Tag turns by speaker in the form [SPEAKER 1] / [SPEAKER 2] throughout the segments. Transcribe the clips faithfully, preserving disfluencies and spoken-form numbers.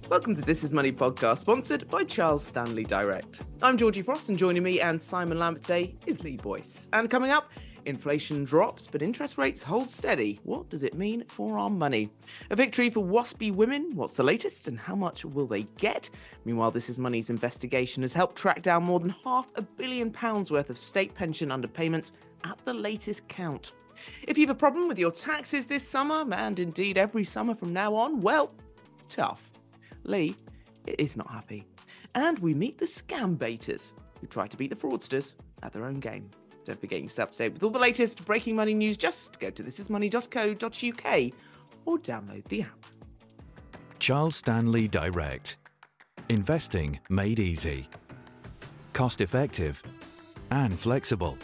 [SPEAKER 1] Welcome to This Is Money podcast, sponsored by Charles Stanley Direct. I'm Georgie Frost, and joining me and Simon Lambert today is Lee Boyce. And coming up, inflation drops, but interest rates hold steady. What does it mean for our money? A victory for WASPy women. What's the latest, and how much will they get? Meanwhile, This Is Money's investigation has helped track down more than half a billion pounds worth of state pension underpayments at the latest count. If you have a problem with your taxes this summer, and indeed every summer from now on, well, tough. Lee is not happy. And we meet the scam baiters who try to beat the fraudsters at their own game. Don't forget you stay up to date with all the latest breaking money news. Just go to this is money dot co dot uk or download the app.
[SPEAKER 2] Charles Stanley Direct. Investing made easy. Cost effective and flexible.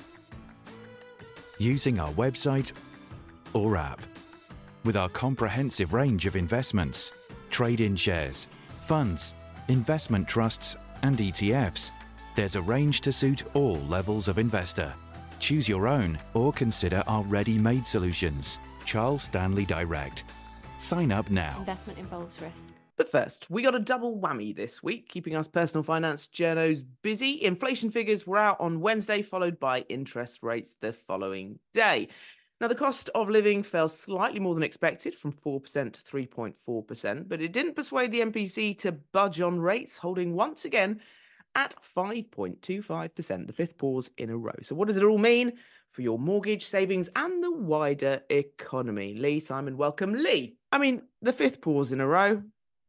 [SPEAKER 2] Using our website or app. With our comprehensive range of investments, trade-in shares, funds, investment trusts and E T Fs, there's a range to suit all levels of investor. Choose your own or consider our ready-made solutions. Charles Stanley Direct. Sign up now.
[SPEAKER 3] Investment involves risk.
[SPEAKER 1] But first, we got a double whammy this week, keeping us personal finance journos busy. Inflation figures were out on Wednesday, followed by interest rates the following day. Now, the cost of living fell slightly more than expected, from four percent to three point four percent, but it didn't persuade the M P C to budge on rates, holding once again at five point two five percent, the fifth pause in a row. So what does it all mean for your mortgage, savings, and the wider economy? Lee, Simon, welcome. Lee, I mean, the fifth pause in a row,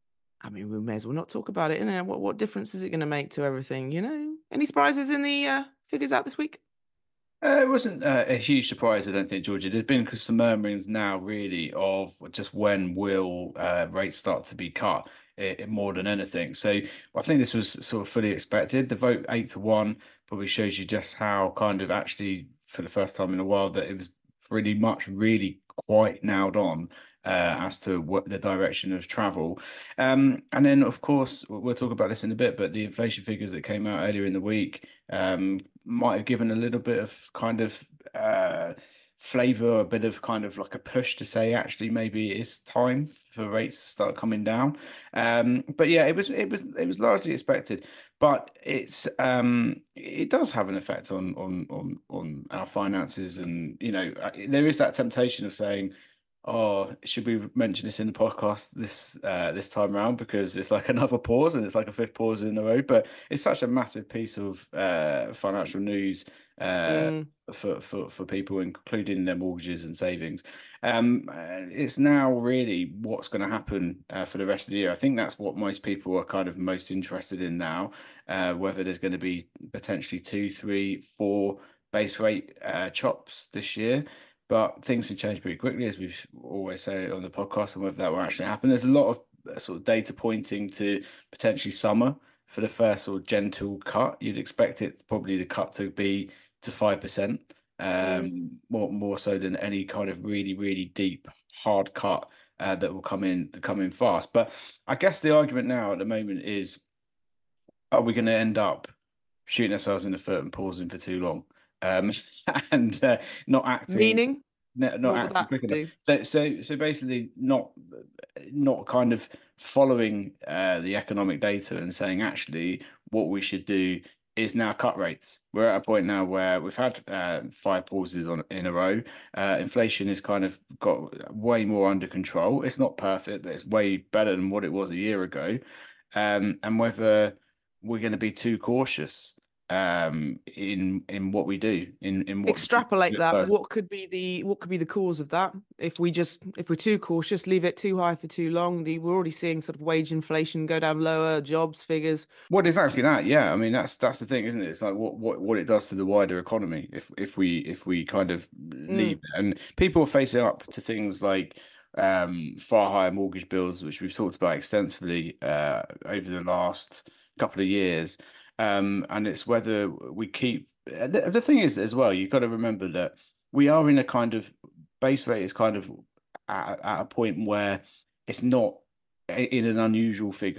[SPEAKER 1] I mean, we may as well not talk about it, innit? What, what difference is it going to make to everything, you know? Any surprises in the uh, figures out this week?
[SPEAKER 4] Uh, it wasn't uh, a huge surprise, I don't think, Georgia. There's been some murmurings now, really, of just when will uh, rates start to be cut, uh, more than anything. So I think this was sort of fully expected. The vote eight to one probably shows you just how kind of actually, for the first time in a while, that it was pretty much really quite nailed on uh, as to what the direction of travel. Um, and then, of course, we'll talk about this in a bit, but the inflation figures that came out earlier in the week um, might have given a little bit of kind of uh, flavor, a bit of kind of like a push to say, actually, maybe it is time for rates to start coming down. Um, but yeah, it was it was it was largely expected, but it's um, it does have an effect on on on on our finances, and you know, there is that temptation of saying, oh, should we mention this in the podcast this uh, this time around, because it's like another pause and it's like a fifth pause in a row. But it's such a massive piece of uh, financial news uh, mm. for, for for people, including their mortgages and savings. Um, it's now really what's going to happen uh, for the rest of the year. I think that's what most people are kind of most interested in now, uh, whether there's going to be potentially two, three, four base rate uh, chops this year. But things can change pretty quickly, as we've always said on the podcast, and whether that will actually happen. There's a lot of sort of data pointing to potentially summer for the first sort of gentle cut. You'd expect it probably the cut to be to five percent, um, mm. more more so than any kind of really, really deep, hard cut uh, that will come in come in fast. But I guess the argument now at the moment is, are we going to end up shooting ourselves in the foot and pausing for too long? Um, and uh, not acting,
[SPEAKER 1] meaning,
[SPEAKER 4] not, not acting quick enough. So, so, so basically, not, not kind of following uh, the economic data and saying, actually, what we should do is now cut rates. We're at a point now where we've had uh, five pauses on in a row. Uh, inflation has kind of got way more under control. It's not perfect, but it's way better than what it was a year ago. Um, and whether we're going to be too cautious um in in what we do in in what
[SPEAKER 1] extrapolate that what could be the what could be the cause of that if we just if we're too cautious, leave it too high for too long. The, we're already seeing sort of wage inflation go down lower, jobs figures.
[SPEAKER 4] What exactly that yeah I mean that's that's the thing, isn't it? It's like what what what it does to the wider economy if if we if we kind of leave mm. it. And people are facing up to things like um far higher mortgage bills, which we've talked about extensively uh over the last couple of years. Um, and it's whether we keep the, the thing is as well, you've got to remember that we are in a kind of base rate is kind of at, at a point where it's not in an unusual figure.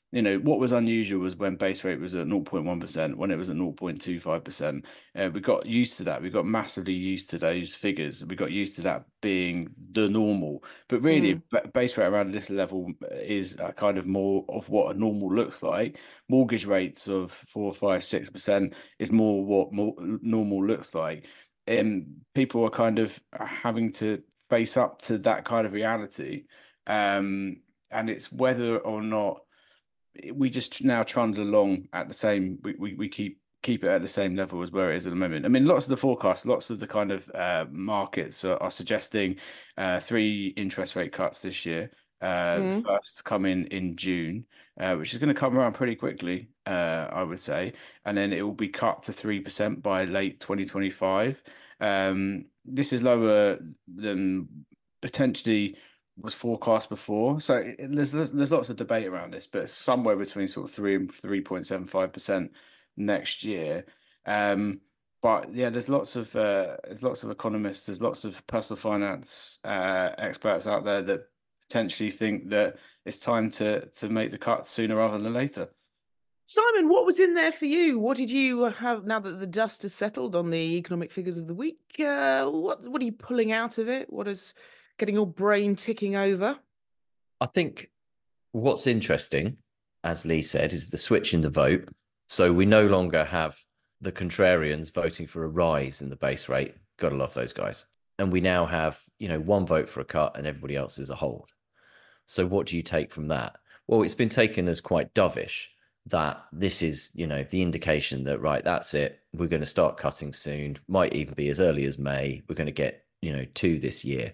[SPEAKER 4] You know, what was unusual was when base rate was at zero point one percent, when it was at zero point two five percent. Uh, we got used to that. We got massively used to those figures. We got used to that being the normal. But really,
[SPEAKER 1] Mm,
[SPEAKER 4] b- base rate around this level is a kind of more of what a normal looks like. Mortgage rates of four, five, six percent is more what more normal looks like. And people are kind of having to face up to that kind of reality. Um, and it's whether or not we just now trundle along at the same we, we, we keep keep it at the same level as where it is at the moment. I mean, lots of the forecasts, lots of the kind of uh, markets are, are suggesting uh, three interest rate cuts this year. Uh, the
[SPEAKER 1] mm.
[SPEAKER 4] first come in in June, uh, which is going to come around pretty quickly, uh, I would say, and then it will be cut to three percent by late twenty twenty-five. Um, this is lower than potentially was forecast before. So it, there's, there's there's lots of debate around this, but somewhere between sort of three and three point seven five percent next year. Um, but yeah, there's lots of uh, there's lots of economists, there's lots of personal finance uh, experts out there that potentially think that it's time to to make the cut sooner rather than later.
[SPEAKER 1] Simon, what was in there for you? What did you have now that the dust has settled on the economic figures of the week? Uh, what what are you pulling out of it? What is getting your brain ticking over?
[SPEAKER 3] I think what's interesting, as Lee said, is the switch in the vote. So we no longer have the contrarians voting for a rise in the base rate. Gotta love those guys. And we now have, you know, one vote for a cut and everybody else is a hold. So what do you take from that? Well, it's been taken as quite dovish that this is, you know, the indication that, right, that's it. We're going to start cutting soon. Might even be as early as May. We're going to get, you know, two this year.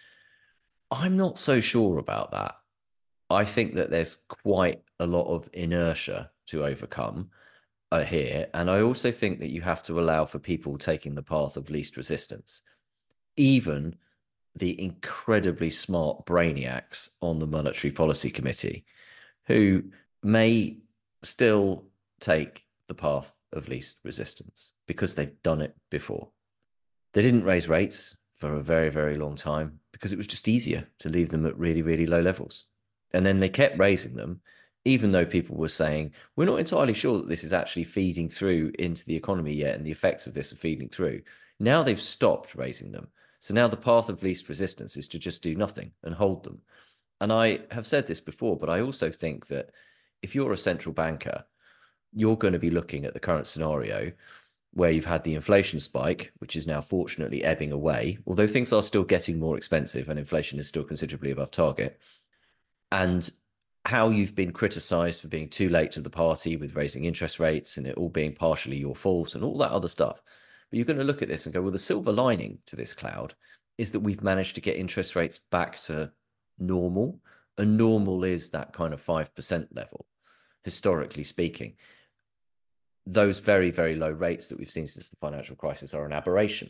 [SPEAKER 3] I'm not so sure about that. I think that there's quite a lot of inertia to overcome uh, here. And I also think that you have to allow for people taking the path of least resistance. Even the incredibly smart brainiacs on the Monetary Policy Committee, who may still take the path of least resistance because they've done it before. They didn't raise rates for a very, very long time because it was just easier to leave them at really, really low levels. And then they kept raising them, even though people were saying, we're not entirely sure that this is actually feeding through into the economy yet and the effects of this are feeding through. Now they've stopped raising them. So now the path of least resistance is to just do nothing and hold them. And I have said this before, but I also think that if you're a central banker, you're going to be looking at the current scenario where you've had the inflation spike, which is now fortunately ebbing away, although things are still getting more expensive and inflation is still considerably above target. And how you've been criticized for being too late to the party with raising interest rates and it all being partially your fault and all that other stuff. But you're going to look at this and go, well, the silver lining to this cloud is that we've managed to get interest rates back to normal. And normal is that kind of five percent level, historically speaking. Those very, very low rates that we've seen since the financial crisis are an aberration.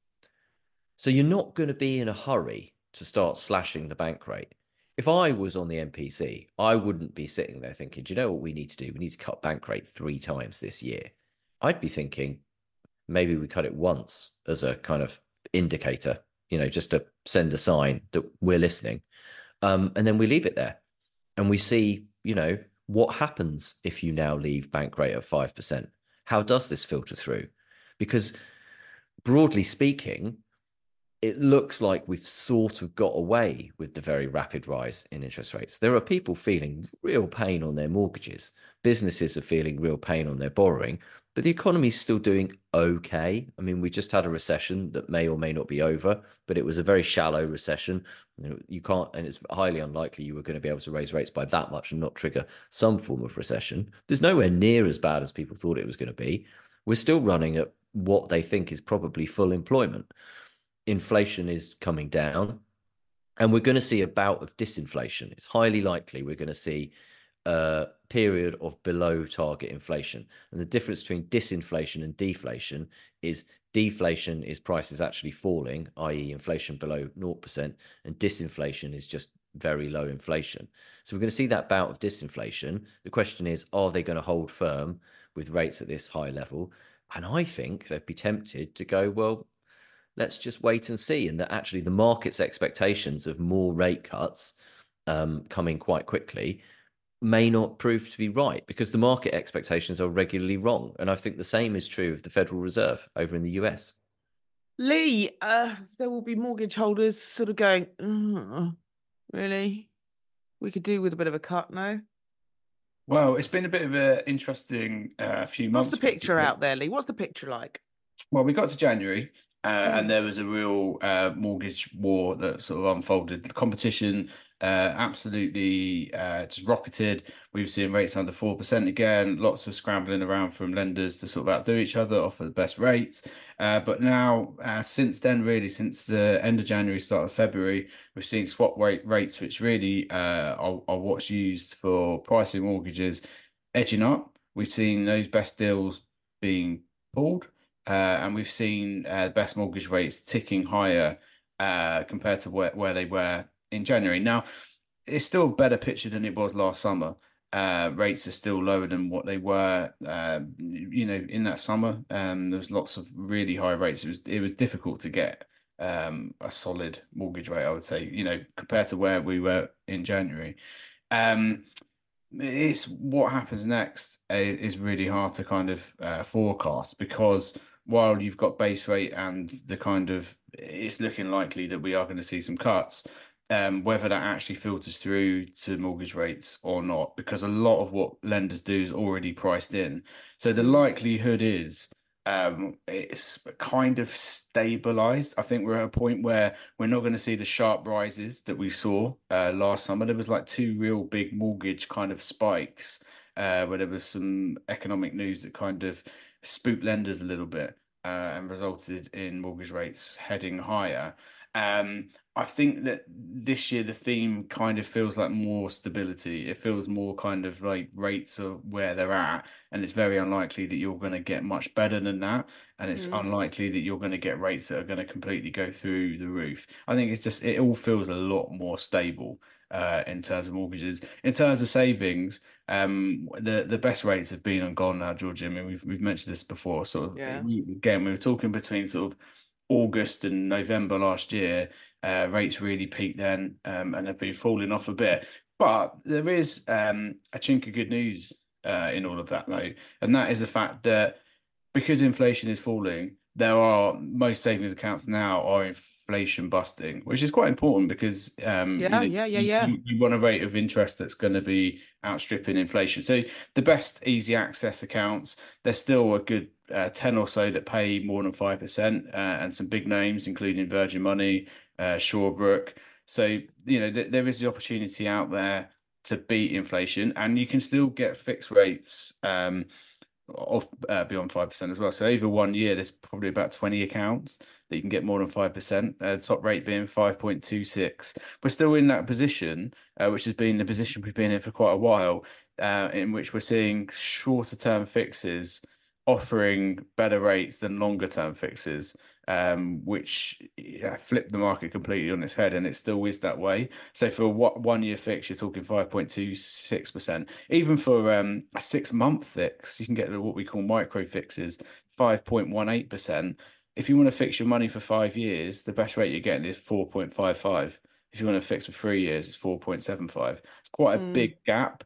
[SPEAKER 3] So you're not going to be in a hurry to start slashing the bank rate. If I was on the M P C, I wouldn't be sitting there thinking, do you know what we need to do? We need to cut bank rate three times this year. I'd be thinking maybe we cut it once as a kind of indicator, you know, just to send a sign that we're listening. Um, and then we leave it there and we see, you know, what happens if you now leave bank rate at five percent? How does this filter through? Because broadly speaking, it looks like we've sort of got away with the very rapid rise in interest rates. There are people feeling real pain on their mortgages. Businesses are feeling real pain on their borrowing, but the economy is still doing okay. I mean, we just had a recession that may or may not be over, but it was a very shallow recession. You know, you can't, and it's highly unlikely you were going to be able to raise rates by that much and not trigger some form of recession. There's nowhere near as bad as people thought it was going to be. We're still running at what they think is probably full employment. Inflation is coming down, and we're going to see a bout of disinflation. It's highly likely we're going to see a period of below target inflation. And the difference between disinflation and deflation is deflation is prices actually falling, that is inflation below zero percent, and disinflation is just very low inflation. So we're going to see that bout of disinflation. The question is, are they going to hold firm with rates at this high level? And I think they'd be tempted to go, well, let's just wait and see. And that actually the market's expectations of more rate cuts um, coming quite quickly may not prove to be right because the market expectations are regularly wrong. And I think the same is true of the Federal Reserve over in the U S.
[SPEAKER 1] Lee, uh, there will be mortgage holders sort of going, "Mm, really? We could do with a bit of a cut now."
[SPEAKER 4] Well, it's been a bit of an interesting uh, few
[SPEAKER 1] What's
[SPEAKER 4] months.
[SPEAKER 1] the picture out there, Lee? What's the picture like?
[SPEAKER 4] Well, we got to January, uh, and
[SPEAKER 1] Mm.
[SPEAKER 4] there was a real uh, mortgage war that sort of unfolded. The competition uh, absolutely uh, just rocketed. We were seeing rates under four percent again, lots of scrambling around from lenders to sort of outdo each other, offer the best rates. Uh, but now, uh, since then, really, since the end of January, start of February, we've seen swap rate rates, which really uh, are, are what's used for pricing mortgages, edging up. We've seen those best deals being pulled. Uh, and we've seen uh, best mortgage rates ticking higher uh, compared to where, where they were in January. Now, it's still a better picture than it was last summer. Uh, rates are still lower than what they were, uh, you know, in that summer. Um, there was lots of really high rates. It was it was difficult to get um, a solid mortgage rate, I would say, you know, compared to where we were in January. Um, it's what happens next uh, is really hard to kind of uh, forecast because while you've got base rate and the kind of it's looking likely that we are going to see some cuts, um, whether that actually filters through to mortgage rates or not, because a lot of what lenders do is already priced in. So the likelihood is um, it's kind of stabilized. I think we're at a point where we're not going to see the sharp rises that we saw uh, last summer. There was like two real big mortgage kind of spikes uh, where there was some economic news that kind of spooked lenders a little bit uh, and resulted in mortgage rates heading higher. Um, I think that this year the theme kind of feels like more stability. It feels more kind of like rates are where they're at, and it's very unlikely that you're going to get much better than that. And it's
[SPEAKER 1] Mm.
[SPEAKER 4] unlikely that you're going to get rates that are going to completely go through the roof. I think it's just it all feels a lot more stable uh, in terms of mortgages. In terms of savings, um, the the best rates have been and gone now, Georgia. I mean, we've we've mentioned this before. Sort of
[SPEAKER 1] Yeah.
[SPEAKER 4] again, we were talking between sort of August and November last year. Uh, rates really peaked then, um, and have been falling off a bit. But there is um, a chink of good news uh, in all of that, though, and that is the fact that because inflation is falling, there are most savings accounts now are inflation busting, which is quite important because um, you
[SPEAKER 1] Yeah,
[SPEAKER 4] know
[SPEAKER 1] yeah, yeah,
[SPEAKER 4] you,
[SPEAKER 1] yeah.
[SPEAKER 4] you, you want a rate of interest that's going to be outstripping inflation. So the best easy access accounts, there's still a good uh, ten or so that pay more than five percent, uh, and some big names, including Virgin Money, uh, Shawbrook. So you know th there is the opportunity out there to beat inflation, and you can still get fixed rates. Um, off uh, beyond five percent as well. So over one year, there's probably about twenty accounts that you can get more than five percent. Uh, top rate being five point two six. We're still in that position, uh, which has been the position we've been in for quite a while, uh, in which we're seeing shorter term fixes offering better rates than longer term fixes, um, which yeah, flip the market completely on its head, and it still is that way. So for a one year fix, you're talking five point two six percent. Even for um, a six month fix, you can get what we call micro fixes, five point one eight percent. If you want to fix your money for five years, the best rate you're getting is four point five five. If you want to fix for three years, it's four point seven five. It's quite a
[SPEAKER 1] Mm.
[SPEAKER 4] big gap.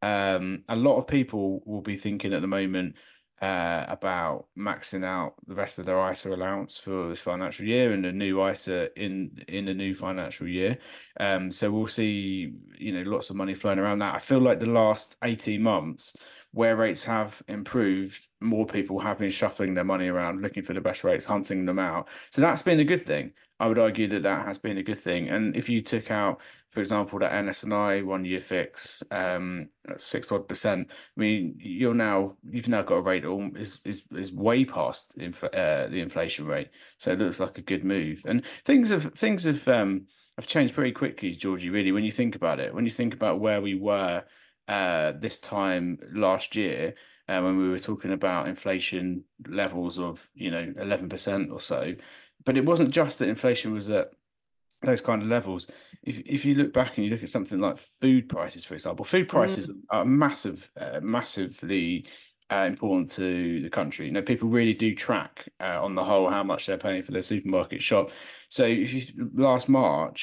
[SPEAKER 4] Um, a lot of people will be thinking at the moment uh, about maxing out the rest of their I S A allowance for this financial year and the new I S A in in the new financial year. Um, so we'll see, you know, lots of money flowing around that. I feel like the last eighteen months, where rates have improved, more people have been shuffling their money around, looking for the best rates, hunting them out. So that's been a good thing. I would argue that that has been a good thing. And if you took out, for example, that N S and I one year fix, um, six odd percent, I mean, you're now you've now got a rate that is is is way past inf uh, the inflation rate. So it looks like a good move. And things have things have um have changed pretty quickly, Georgie, really, when you think about it. When you think about where we were uh this time last year, uh, when we were talking about inflation levels of, you know, eleven percent or so. But it wasn't just that inflation was at those kind of levels. If if you look back and you look at something like food prices, for example, food prices
[SPEAKER 1] Mm.
[SPEAKER 4] are massive, uh, massively uh, important to the country. You know, people really do track uh, on the whole how much they're paying for their supermarket shop. So if you last March,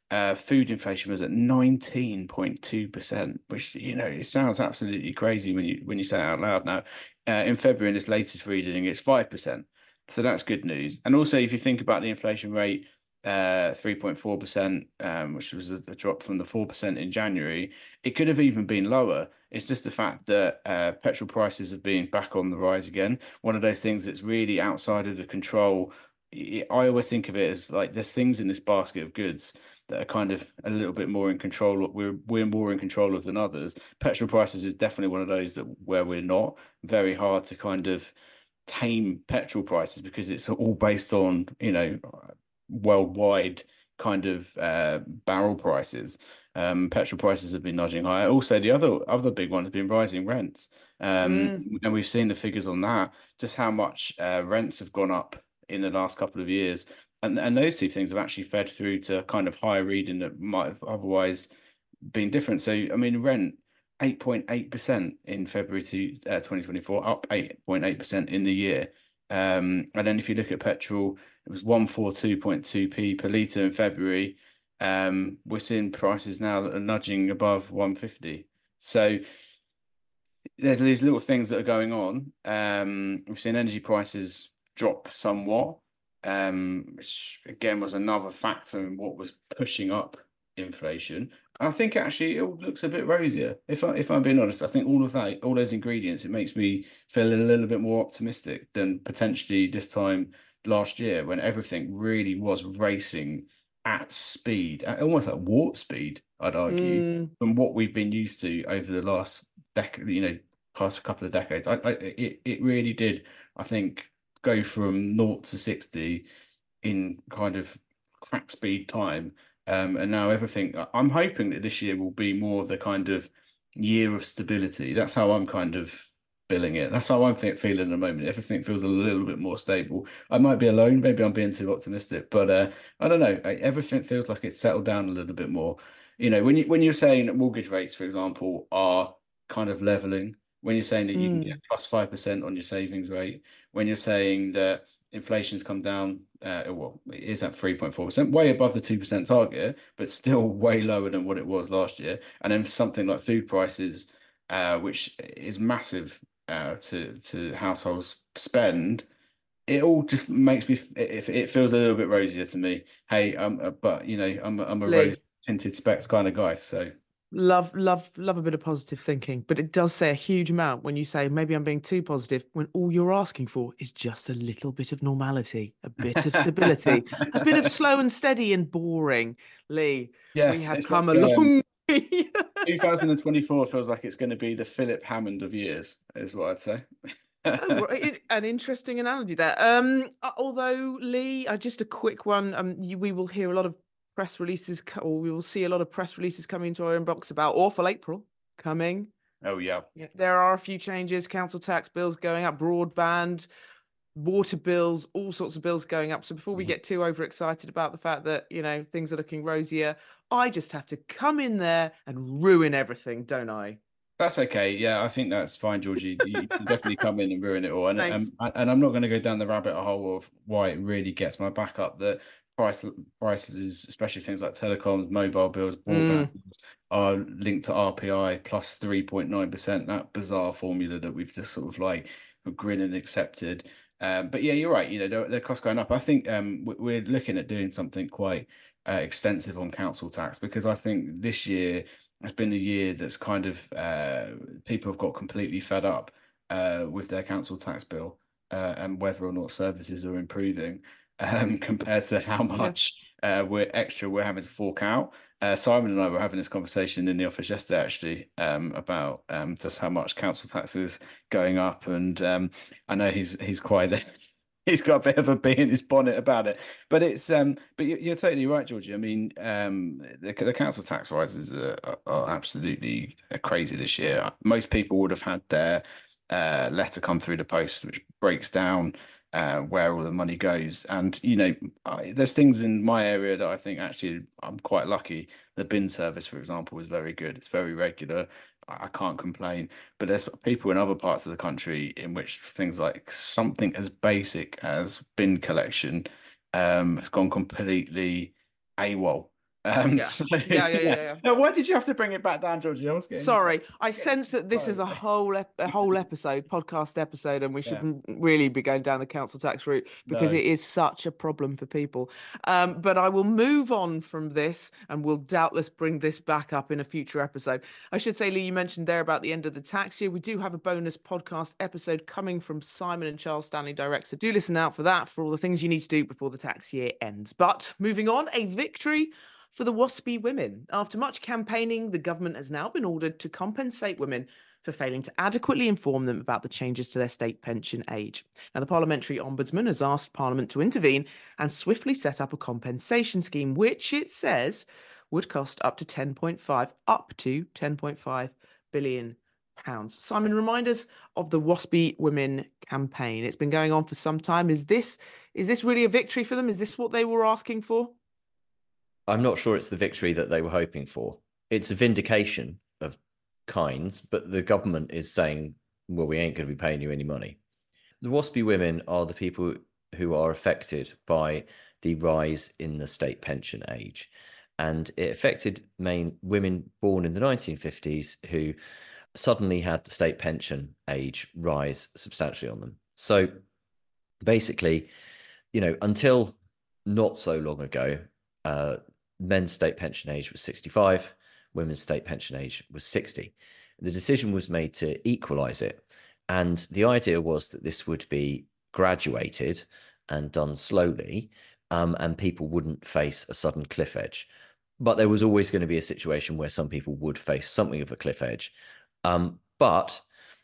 [SPEAKER 4] uh, food inflation was at nineteen point two percent, which, you know, it sounds absolutely crazy when you when you say it out loud now. Uh, in February, in this latest reading, it's five percent. So that's good news. And also, if you think about the inflation rate, uh, three point four percent, um, which was a, a drop from the four percent in January, it could have even been lower. It's just the fact that uh, petrol prices have been back on the rise again. One of those things that's really outside of the control. I I always think of it as like there's things in this basket of goods that are kind of a little bit more in control. We're we're more in control of than others. Petrol prices is definitely one of those that where we're not. Very hard to kind of tame petrol prices because it's all based on, you know, worldwide kind of uh, barrel prices. Um, petrol prices have been nudging higher. Also, the other other big one has been rising rents. Um,
[SPEAKER 1] Mm.
[SPEAKER 4] and we've seen the figures on that, just how much uh, rents have gone up in the last couple of years. And and those two things have actually fed through to kind of higher reading that might have otherwise been different. So, I mean, rent eight point eight percent in February to uh, twenty twenty-four, up eight point eight percent in the year. Um, and then if you look at petrol, it was one forty-two point two p per litre in February. Um, we're seeing prices now that are nudging above one fifty. So there's these little things that are going on. Um, we've seen energy prices drop somewhat, um, which again was another factor in what was pushing up inflation. I think actually it all looks a bit rosier. If I if I'm being honest, I think all of that, all those ingredients, it makes me feel a little bit more optimistic than potentially this time last year when everything really was racing at speed, at almost at warp speed, I'd argue,
[SPEAKER 1] Mm.
[SPEAKER 4] from what we've been used to over the last decade, you know, past couple of decades. I, I it it really did, I think, go from naught to sixty in kind of crack speed time. Um, and now everything, I'm hoping that this year will be more of the kind of year of stability. That's how I'm kind of billing it. That's how I'm fe- feeling at the moment. Everything feels a little bit more stable. I might be alone. Maybe I'm being too optimistic, but uh, I don't know. I- Everything feels like it's settled down a little bit more. You know, when you when you're saying that mortgage rates, for example, are kind of leveling, when you're saying that you can
[SPEAKER 1] Mm.
[SPEAKER 4] get plus five percent on your savings rate, when you're saying that inflation's come down, uh, well, it is at three point four percent, way above the two percent target, but still way lower than what it was last year. And then something like food prices, uh, which is massive uh, to to households spend, it all just makes me, it, it feels a little bit rosier to me. Hey, um, uh, but you know, I'm I'm a
[SPEAKER 1] Lee,
[SPEAKER 4] rose tinted specs kind of guy, so.
[SPEAKER 1] love, love, love a bit of positive thinking, but it does say a huge amount when you say maybe I'm being too positive when all you're asking for is just a little bit of normality, a bit of stability, a bit of slow and steady and boring. Lee, we
[SPEAKER 4] Yes,
[SPEAKER 1] have
[SPEAKER 4] it's like
[SPEAKER 1] come a
[SPEAKER 4] um,
[SPEAKER 1] long way.
[SPEAKER 4] two thousand twenty-four feels like it's going to be the Philip Hammond of years, is what I'd say.
[SPEAKER 1] Oh, right. An interesting analogy there. Um, uh, although Lee, uh, just a quick one. Um, you, we will hear a lot of press releases, co- or we will see a lot of press releases coming into our inbox about awful April coming.
[SPEAKER 4] Oh yeah.
[SPEAKER 1] Yeah, there are a few changes. Council tax bills going up, broadband, water bills, all sorts of bills going up. So before we
[SPEAKER 4] Mhm.
[SPEAKER 1] get too overexcited about the fact that, you know, things are looking rosier, I just have to come in there and ruin everything, don't I?
[SPEAKER 4] That's okay. Yeah, I think that's fine, Georgie. You can definitely come in and ruin it all. And
[SPEAKER 1] Thanks.
[SPEAKER 4] um, and I'm not going to go down the rabbit hole of why it really gets my back up that price prices, especially things like telecoms, mobile bills, broadband
[SPEAKER 1] Mm,
[SPEAKER 4] bills, are linked to R P I plus three point nine percent. That bizarre formula that we've just sort of like grin and accepted. Um, but yeah, you're right. You know, their, their costs going up. I think um, we- we're looking at doing something quite uh, extensive on council tax because I think this year it's been a year that's kind of uh, people have got completely fed up uh, with their council tax bill uh, and whether or not services are improving um, compared to how
[SPEAKER 1] yeah.
[SPEAKER 4] much uh, we're extra we're having to fork out. Uh, Simon and I were having this conversation in the office yesterday, actually, um, about um, just how much council tax is going up, and um, I know he's he's quite he's got a bit of a bee in his bonnet about it. But it's um, but you- you're totally right, Georgie. I mean, um, the, the council tax rises are, are are absolutely crazy this year. Most people would have had their uh, letter come through the post, which breaks down uh, where all the money goes. And you know, I, there's things in my area that I think actually I'm quite lucky. The bin service, for example, is very good. It's very regular. I I can't complain. But there's people in other parts of the country in which things like something as basic as bin collection um, has gone completely AWOL. Um,
[SPEAKER 1] Yeah.
[SPEAKER 4] so,
[SPEAKER 1] Yeah, yeah, yeah,
[SPEAKER 4] yeah.
[SPEAKER 1] yeah.
[SPEAKER 4] Now, why did you have to bring it back down, Georgie? I was getting,
[SPEAKER 1] Sorry, I
[SPEAKER 4] getting
[SPEAKER 1] sense that this is a
[SPEAKER 4] excited.
[SPEAKER 1] whole ep a whole episode, podcast episode, and we
[SPEAKER 4] Yeah,
[SPEAKER 1] shouldn't really be going down the council tax route because
[SPEAKER 4] no.
[SPEAKER 1] it is such a problem for people. Um, but I will move on from this, and we'll doubtless bring this back up in a future episode. I should say, Lee, you mentioned there about the end of the tax year. We do have a bonus podcast episode coming from Simon and Charles Stanley Direct, so do listen out for that for all the things you need to do before the tax year ends. But moving on, a victory for the WASPy women. After much campaigning, the government has now been ordered to compensate women for failing to adequately inform them about the changes to their state pension age. Now, the Parliamentary Ombudsman has asked Parliament to intervene and swiftly set up a compensation scheme, which it says would cost up to ten point five up to ten point five billion pounds. Simon, remind us of the WASPy Women campaign. It's been going on for some time. Is this is this really a victory for them? Is this what they were asking for?
[SPEAKER 3] I'm not sure it's the victory that they were hoping for. It's a vindication of kinds, but the government is saying, well, we ain't going to be paying you any money. The WASPy women are the people who are affected by the rise in the state pension age. And it affected main women born in the nineteen fifties who suddenly had the state pension age rise substantially on them. So basically, you know, until not so long ago, uh, men's state pension age was sixty-five, women's state pension age was sixty. The decision was made to equalize it. And the idea was that this would be graduated and done slowly, um, and people wouldn't face a sudden cliff edge. But there was always going to be a situation where some people would face something of a cliff edge. Um, but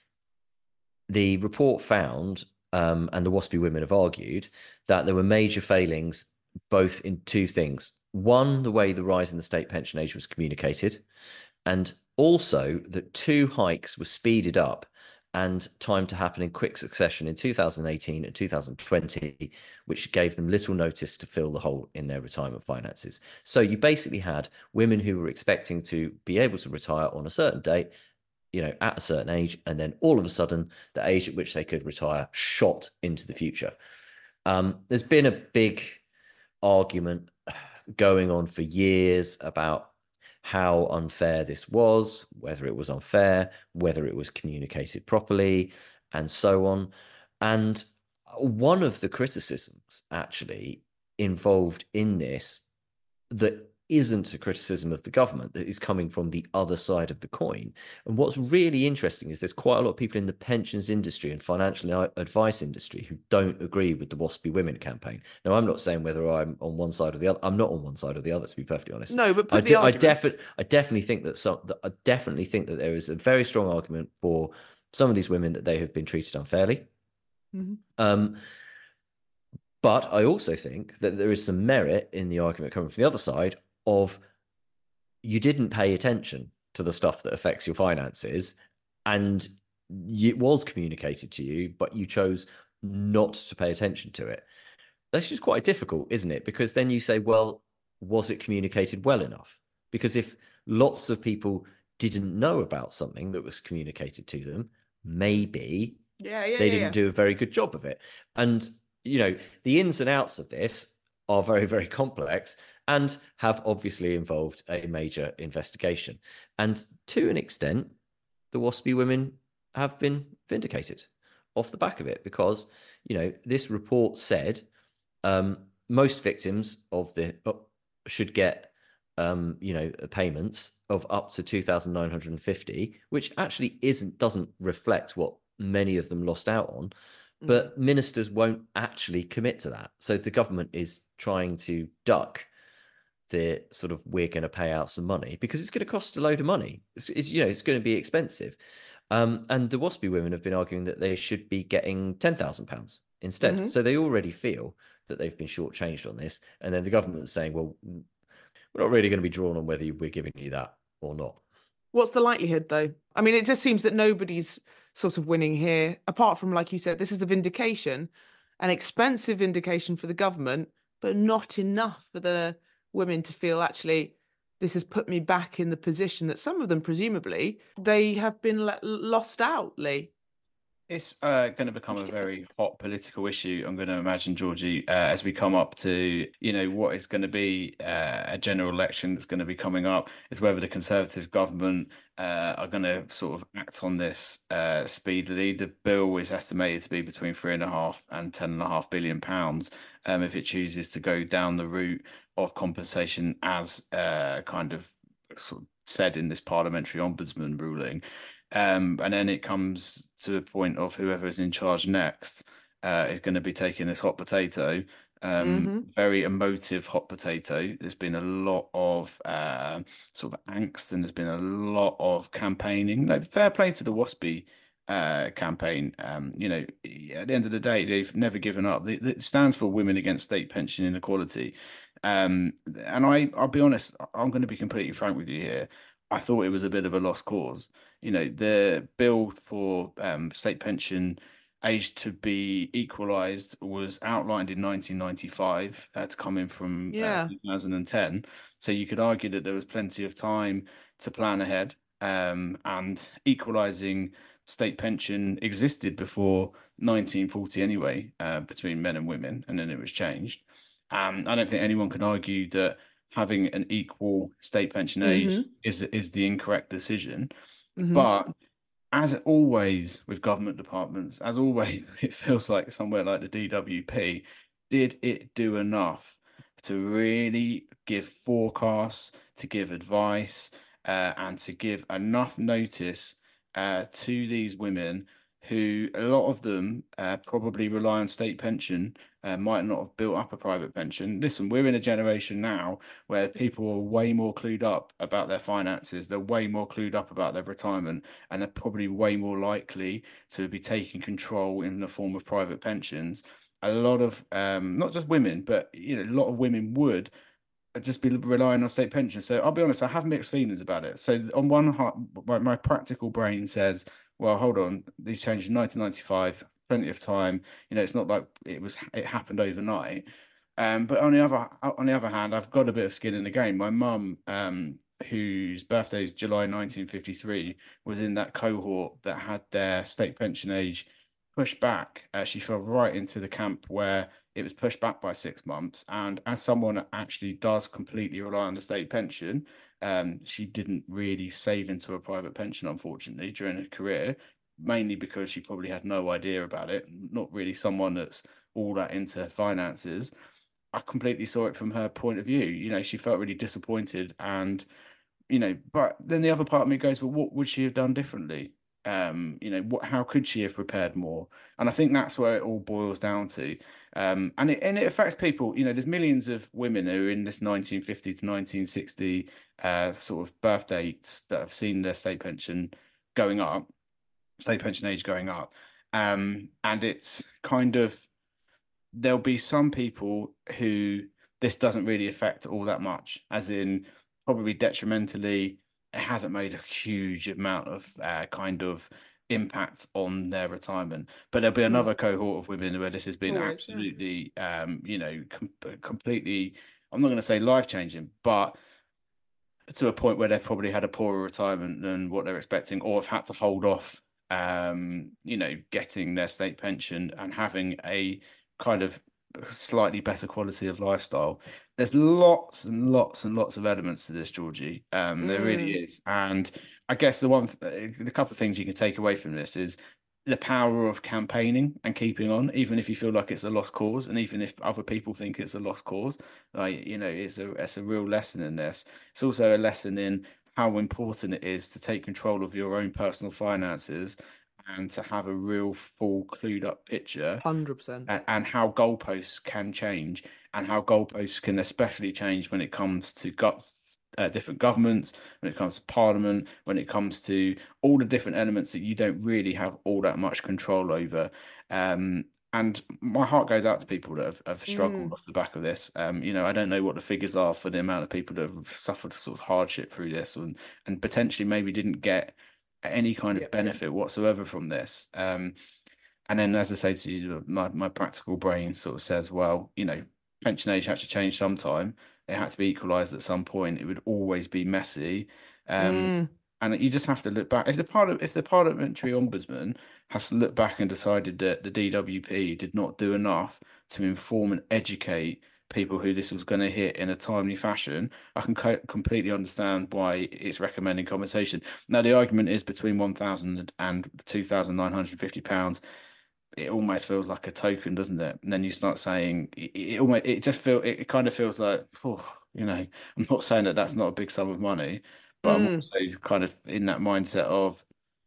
[SPEAKER 3] the report found, um, and the WASPy women have argued, that there were major failings both in two things. One, the way the rise in the state pension age was communicated, and also that two hikes were speeded up and timed to happen in quick succession in two thousand eighteen and two thousand twenty, which gave them little notice to fill the hole in their retirement finances. So you basically had women who were expecting to be able to retire on a certain date, you know, at a certain age, and then all of a sudden, the age at which they could retire shot into the future. Um, there's been a big argument going on for years about how unfair this was, whether it was unfair, whether it was communicated properly, and so on. And one of the criticisms actually involved in this that isn't a criticism of the government, that is coming from the other side of the coin. And what's really interesting is there's quite a lot of people in the pensions industry and financial advice industry who don't agree with the WASPy Women campaign. Now, I'm not saying whether I'm on one side or the other. I'm not on one side or the other, to be perfectly honest.
[SPEAKER 1] No, but put
[SPEAKER 3] I,
[SPEAKER 1] the
[SPEAKER 3] do, I,
[SPEAKER 1] arguments.
[SPEAKER 3] defi- I definitely think that some. That I definitely think that there is a very strong argument for some of these women that they have been treated unfairly.
[SPEAKER 1] Mm-hmm.
[SPEAKER 3] Um, but I also think that there is some merit in the argument coming from the other side of you didn't pay attention to the stuff that affects your finances, and it was communicated to you, but you chose not to pay attention to it. That's just quite difficult, isn't it? Because then you say, well, was it communicated well enough? Because if lots of people didn't know about something that was communicated to them, maybe
[SPEAKER 1] yeah, yeah,
[SPEAKER 3] they
[SPEAKER 1] yeah,
[SPEAKER 3] didn't
[SPEAKER 1] yeah.
[SPEAKER 3] do a very good job of it. And, you know, the ins and outs of this are very, very complex and have obviously involved a major investigation. And to an extent, the WASPy women have been vindicated off the back of it because, you know, this report said um, most victims of the uh, should get, um, you know, payments of up to two thousand nine hundred fifty, which actually isn't doesn't reflect what many of them lost out on. But ministers won't actually commit to that. So the government is trying to duck the sort of we're going to pay out some money because it's going to cost a load of money. It's, it's you know it's going to be expensive. Um, and the WASPy women have been arguing that they should be getting ten thousand pounds instead.
[SPEAKER 1] Mm-hmm.
[SPEAKER 3] So they already feel that they've been shortchanged on this. And then the government is saying, well, we're not really going to be drawn on whether we're giving you that or not.
[SPEAKER 1] What's the likelihood, though? I mean, it just seems that nobody's sort of winning here, apart from, like you said, this is a vindication, an expensive vindication for the government, but not enough for the women to feel actually this has put me back in the position that some of them, presumably, they have been le- lost out, Lee.
[SPEAKER 4] It's uh, going to become a very hot political issue, I'm going to imagine, Georgie, uh, as we come up to, you know, what is going to be uh, a general election that's going to be coming up, is whether the Conservative government uh, are going to sort of act on this uh, speedily. The bill is estimated to be between three and a half and ten and a half billion pounds um, if it chooses to go down the route of compensation as uh, kind of sort of said in this parliamentary ombudsman ruling. Um, and then it comes to the point of whoever is in charge next uh, is going to be taking this hot potato, um,
[SPEAKER 1] Mm-hmm.
[SPEAKER 4] very emotive hot potato. There's been a lot of uh, sort of angst, and there's been a lot of campaigning. Like, fair play to the WASPy uh, campaign. Um, you know, at the end of the day, they've never given up. It, it stands for Women Against State Pension Inequality. Um, and I, I'll be honest, I'm going to be completely frank with you here. I thought it was a bit of a lost cause. You know, the bill for um, state pension age to be equalised was outlined in nineteen ninety-five uh, to come in from uh,
[SPEAKER 1] Yeah.
[SPEAKER 4] two thousand ten. So you could argue that there was plenty of time to plan ahead. Um, and equalising state pension existed before nineteen forty anyway, uh, between men and women, and then it was changed. Um, I don't think anyone can argue that having an equal state pension age
[SPEAKER 1] Mm-hmm.
[SPEAKER 4] is is the incorrect decision.
[SPEAKER 1] Mm-hmm.
[SPEAKER 4] But as always with government departments, as always, it feels like somewhere like the D W P, did it do enough to really give forecasts, to give advice, uh, and to give enough notice uh, to these women who, a lot of them uh, probably rely on state pension, uh, might not have built up a private pension. Listen, we're in a generation now where people are way more clued up about their finances. They're way more clued up about their retirement, and they're probably way more likely to be taking control in the form of private pensions. A lot of um, not just women, but you know, a lot of women would just be relying on state pension. So I'll be honest, I have mixed feelings about it. So on one hand, my, my practical brain says, well, hold on, these changed in nineteen ninety-five, plenty of time. You know, it's not like it was it happened overnight. Um, but on the other on the other hand, I've got a bit of skin in the game. My mum, um, whose birthday is July nineteen fifty-three, was in that cohort that had their state pension age pushed back. Uh, she fell right into the camp where it was pushed back by six months. And as someone that actually does completely rely on the state pension, um, she didn't really save into a private pension, unfortunately, during her career, mainly because she probably had no idea about it. Not really someone that's all that into finances. I completely saw it from her point of view. You know, she felt really disappointed, and you know, but then the other part of me goes, well, what would she have done differently? Um, you know, what, how could she have prepared more? And I think that's where it all boils down to. Um, and it and it affects people. You know, there's millions of women who are in this nineteen fifty to nineteen sixty uh, sort of birth dates that have seen their state pension going up, state pension age going up. Um, and it's kind of there'll be some people who this doesn't really affect all that much, as in probably detrimentally, it hasn't made a huge amount of uh, kind of impact on their retirement. But there'll be
[SPEAKER 1] Mm.
[SPEAKER 4] another cohort of women where this has been
[SPEAKER 1] Always, yeah.
[SPEAKER 4] absolutely, um, you know, com completely, I'm not going to say life-changing, but to a point where they've probably had a poorer retirement than what they're expecting, or have had to hold off, um, you know, getting their state pension and having a kind of slightly better quality of lifestyle. There's lots and lots and lots of elements to this, Georgie. Um, there really
[SPEAKER 1] Mm.
[SPEAKER 4] is. And I guess the one, the couple of things you can take away from this is the power of campaigning and keeping on, even if you feel like it's a lost cause, and even if other people think it's a lost cause. Like, you know, it's a it's a real lesson in this. It's also a lesson in how important it is to take control of your own personal finances and to have a real full clued up picture,
[SPEAKER 1] one hundred percent.
[SPEAKER 4] and, and how goalposts can change, and how goalposts can especially change when it comes to gut uh, different governments, when it comes to parliament, when it comes to all the different elements that you don't really have all that much control over. Um, and my heart goes out to people that have, have struggled
[SPEAKER 1] Mm.
[SPEAKER 4] off the back of this. Um, you know, I don't know what the figures are for the amount of people that have suffered sort of hardship through this, and and potentially maybe didn't get any kind of
[SPEAKER 1] Yep, yep.
[SPEAKER 4] benefit whatsoever from this. Um, and then, as I say to you, my, my practical brain sort of says, well, you know, pension age had to change sometime. It had to be equalised at some point. It would always be messy. Um,
[SPEAKER 1] Mm.
[SPEAKER 4] And you just have to look back. If the part if the parliamentary ombudsman has to look back and decided that the D W P did not do enough to inform and educate people who this was going to hit in a timely fashion, I can co completely understand why it's recommending compensation. Now, the argument is between one thousand and two thousand nine hundred fifty pounds. It almost feels like a token, doesn't it? And then you start saying it, it almost it just feel it, it kind of feels like, oh, you know, I'm not saying that that's not a big sum of money, but I'm
[SPEAKER 1] Mm,
[SPEAKER 4] also kind of in that mindset of,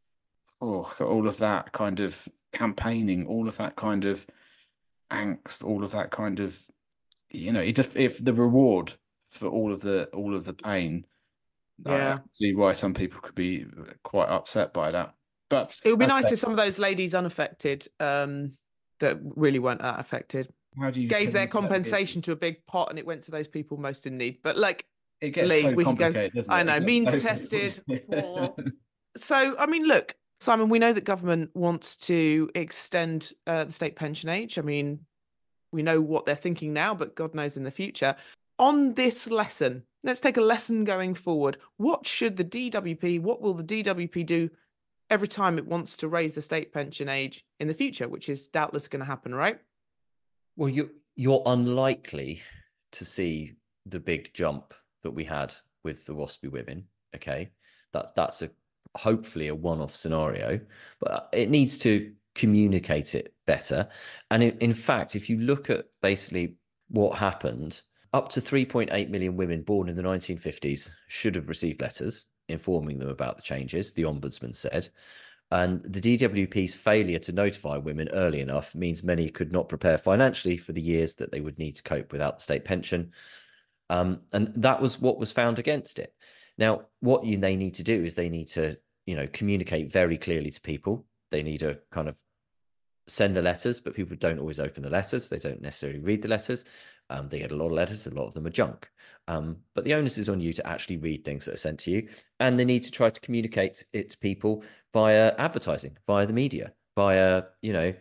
[SPEAKER 4] oh, all of that kind of campaigning, all of that kind of angst, all of that kind of, you know, it just if the reward for all of the all of the pain, I, I
[SPEAKER 1] yeah.
[SPEAKER 4] can see why some people could be quite upset by that. But
[SPEAKER 1] It would be
[SPEAKER 4] as I
[SPEAKER 1] nice
[SPEAKER 4] say,
[SPEAKER 1] if some of those ladies unaffected, um, that really weren't that affected,
[SPEAKER 4] how do you
[SPEAKER 1] gave their
[SPEAKER 4] communicate?
[SPEAKER 1] compensation to a big pot and it went to those people most in need. But like,
[SPEAKER 4] It gets
[SPEAKER 1] Lee,
[SPEAKER 4] so
[SPEAKER 1] we could go,
[SPEAKER 4] complicated, doesn't
[SPEAKER 1] I
[SPEAKER 4] it? It
[SPEAKER 1] know,
[SPEAKER 4] gets
[SPEAKER 1] means
[SPEAKER 4] so
[SPEAKER 1] tested. Or
[SPEAKER 4] complicated.
[SPEAKER 1] so, I mean, look, Simon, we know that government wants to extend uh, the state pension age. I mean, we know what they're thinking now, but God knows in the future. On this lesson, let's take a lesson going forward. What should the D W P, what will the D W P do every time it wants to raise the state pension age in the future, which is doubtless going to happen, right?
[SPEAKER 3] Well, you you're unlikely to see the big jump that we had with the WASPy women. Okay, that that's a hopefully a one-off scenario, but it needs to communicate it better. And in, in fact, if you look at basically what happened, up to three point eight million women born in the nineteen fifties should have received letters informing them about the changes, the ombudsman said. And the D W P's failure to notify women early enough means many could not prepare financially for the years that they would need to cope without the state pension. Um, and that was what was found against it. Now, what you, they need to do is they need to, you know, communicate very clearly to people. They need to kind of send the letters, but people don't always open the letters. They don't necessarily read the letters. Um, they get a lot of letters. A lot of them are junk. Um, but the onus is on you to actually read things that are sent to you. And they need to try to communicate it to people via advertising, via the media, via, you know,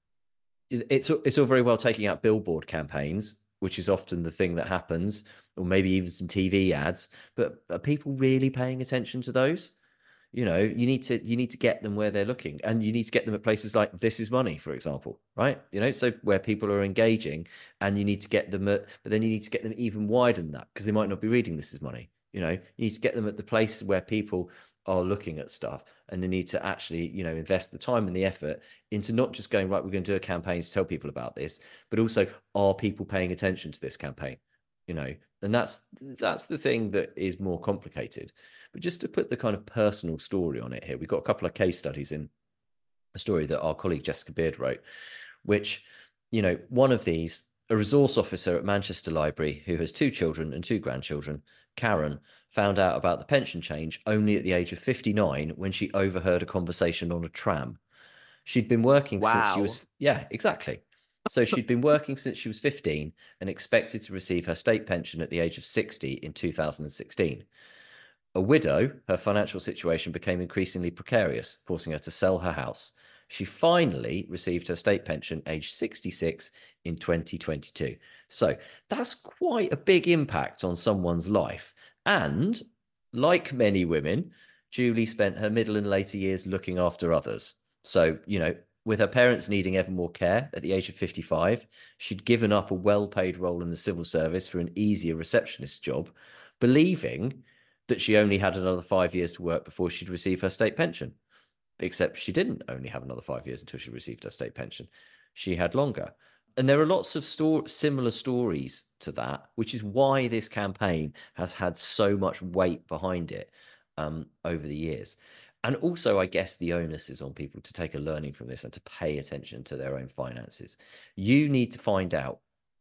[SPEAKER 3] it's, it's all very well taking out billboard campaigns, which is often the thing that happens, or maybe even some T V ads. But are people really paying attention to those? You know, you need to you need to get them where they're looking, and you need to get them at places like This Is Money, for example, right? You know, so where people are engaging, and you need to get them at, but then you need to get them even wider than that, because they might not be reading This Is Money. You know, you need to get them at the place where people are looking at stuff, and they need to actually, you know, invest the time and the effort into not just going, right, we're going to do a campaign to tell people about this, but also, are people paying attention to this campaign? You know, and that's that's the thing that is more complicated. But just to put the kind of personal story on it here, we've got a couple of case studies in a story that our colleague Jessica Beard wrote, which, you know, one of these, a resource officer at Manchester Library who has two children and two grandchildren, Karen, found out about the pension change only at the age of fifty-nine when she overheard a conversation on a tram. She'd been working since she
[SPEAKER 1] Wow.
[SPEAKER 3] was, yeah, exactly. So she'd been working since she was fifteen and expected to receive her state pension at the age of sixty in two thousand sixteen. A widow, her financial situation became increasingly precarious, forcing her to sell her house. She finally received her state pension aged sixty-six in twenty twenty-two. So that's quite a big impact on someone's life. And like many women, Julie spent her middle and later years looking after others. So, you know, with her parents needing ever more care at the age of fifty-five, she'd given up a well-paid role in the civil service for an easier receptionist job, believing that she only had another five years to work before she'd receive her state pension. Except she didn't only have another five years until she received her state pension. She had longer. And there are lots of sto- similar stories to that, which is why this campaign has had so much weight behind it um, over the years. And also, I guess the onus is on people to take a learning from this and to pay attention to their own finances. You need to find out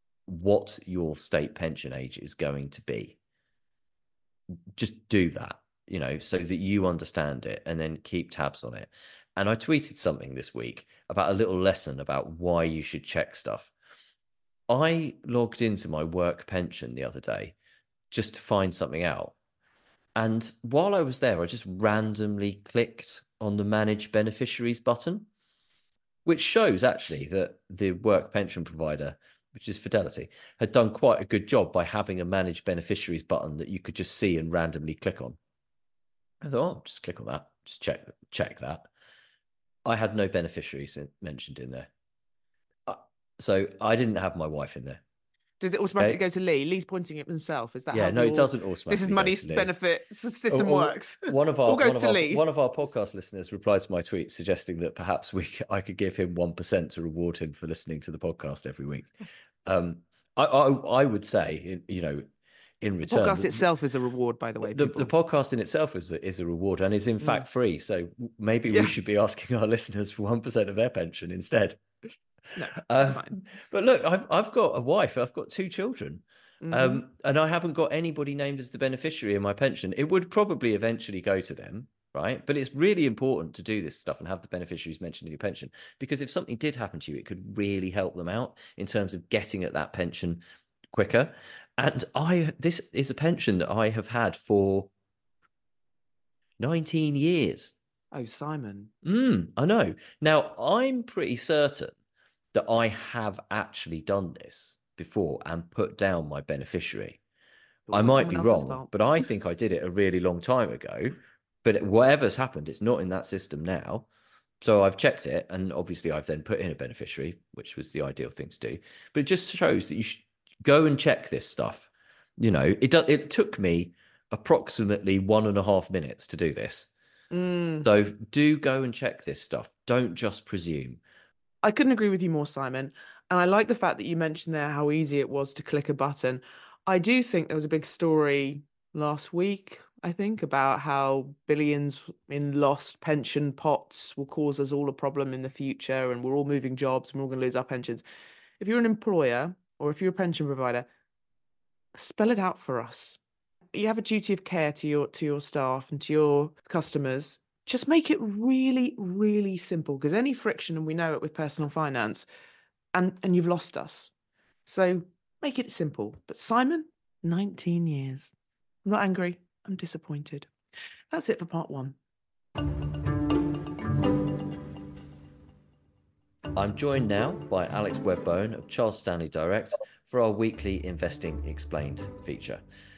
[SPEAKER 3] what your state pension age is going to be. Just do that, you know, so that you understand it, and then keep tabs on it. And I tweeted something this week about a little lesson about why you should check stuff. I logged into my work pension the other day just to find something out. And while I was there, I just randomly clicked on the manage beneficiaries button, which shows actually that the work pension provider, which is Fidelity, had done quite a good job by having a manage beneficiaries button that you could just see and randomly click on. I thought, oh, just click on that, just check check that. I had no beneficiaries in, mentioned in there. Uh, so I didn't have my wife in there.
[SPEAKER 1] Does it automatically
[SPEAKER 3] Okay.
[SPEAKER 1] go to Lee? Lee's pointing it himself. Is that
[SPEAKER 3] Yeah,
[SPEAKER 1] how
[SPEAKER 3] no, it
[SPEAKER 1] your
[SPEAKER 3] doesn't automatically
[SPEAKER 1] This is
[SPEAKER 3] go
[SPEAKER 1] Money's
[SPEAKER 3] to Lee.
[SPEAKER 1] benefit s- system
[SPEAKER 3] Or- or
[SPEAKER 1] works?
[SPEAKER 3] One of our
[SPEAKER 1] All goes
[SPEAKER 3] one of
[SPEAKER 1] to
[SPEAKER 3] our
[SPEAKER 1] Lee.
[SPEAKER 3] one of our podcast listeners replied to my tweet suggesting that perhaps we c- I could give him one percent to reward him for listening to the podcast every week. Um, I I, I would say, you know, in
[SPEAKER 1] The
[SPEAKER 3] return,
[SPEAKER 1] podcast
[SPEAKER 3] the,
[SPEAKER 1] itself is a reward, by the way,
[SPEAKER 3] the,
[SPEAKER 1] people.
[SPEAKER 3] the podcast in itself is a, is a reward and is in
[SPEAKER 1] Mm.
[SPEAKER 3] fact free. So maybe
[SPEAKER 1] Yeah.
[SPEAKER 3] we should be asking our listeners for one percent of their pension instead.
[SPEAKER 1] No,
[SPEAKER 3] Uh,
[SPEAKER 1] it's fine.
[SPEAKER 3] But look, I've I've got a wife, I've got two children,
[SPEAKER 1] Mhm.
[SPEAKER 3] um, and I haven't got anybody named as the beneficiary in my pension. It would probably eventually go to them, right? But it's really important to do this stuff and have the beneficiaries mentioned in your pension, because if something did happen to you, it could really help them out in terms of getting at that pension quicker. And I this is a pension that I have had for nineteen years.
[SPEAKER 1] Oh, Simon.
[SPEAKER 3] Mm, I know. Now, I'm pretty certain that I have actually done this before and put down my beneficiary.
[SPEAKER 1] But
[SPEAKER 3] I
[SPEAKER 1] was
[SPEAKER 3] might be
[SPEAKER 1] someone else's
[SPEAKER 3] wrong,
[SPEAKER 1] fault?
[SPEAKER 3] but I think I did it a really long time ago. But whatever's happened, it's not in that system now. So I've checked it, and obviously I've then put in a beneficiary, which was the ideal thing to do. But it just shows that you should go and check this stuff. You know, it do, it took me approximately one and a half minutes to do this.
[SPEAKER 1] Mm.
[SPEAKER 3] So do go and check this stuff. Don't just presume.
[SPEAKER 1] I couldn't agree with you more, Simon. And I like the fact that you mentioned there how easy it was to click a button. I do think there was a big story last week, I think, about how billions in lost pension pots will cause us all a problem in the future, and we're all moving jobs and we're all going to lose our pensions. If you're an employer or if you're a pension provider, spell it out for us. You have a duty of care to your to your staff and to your customers. Just make it really, really simple, because any friction, and we know it with personal finance, and and you've lost us. So make it simple. But Simon, nineteen years. I'm not angry. I'm disappointed. That's it for part one.
[SPEAKER 3] I'm joined now by Alex Webbone of Charles Stanley Direct for our weekly Investing Explained feature.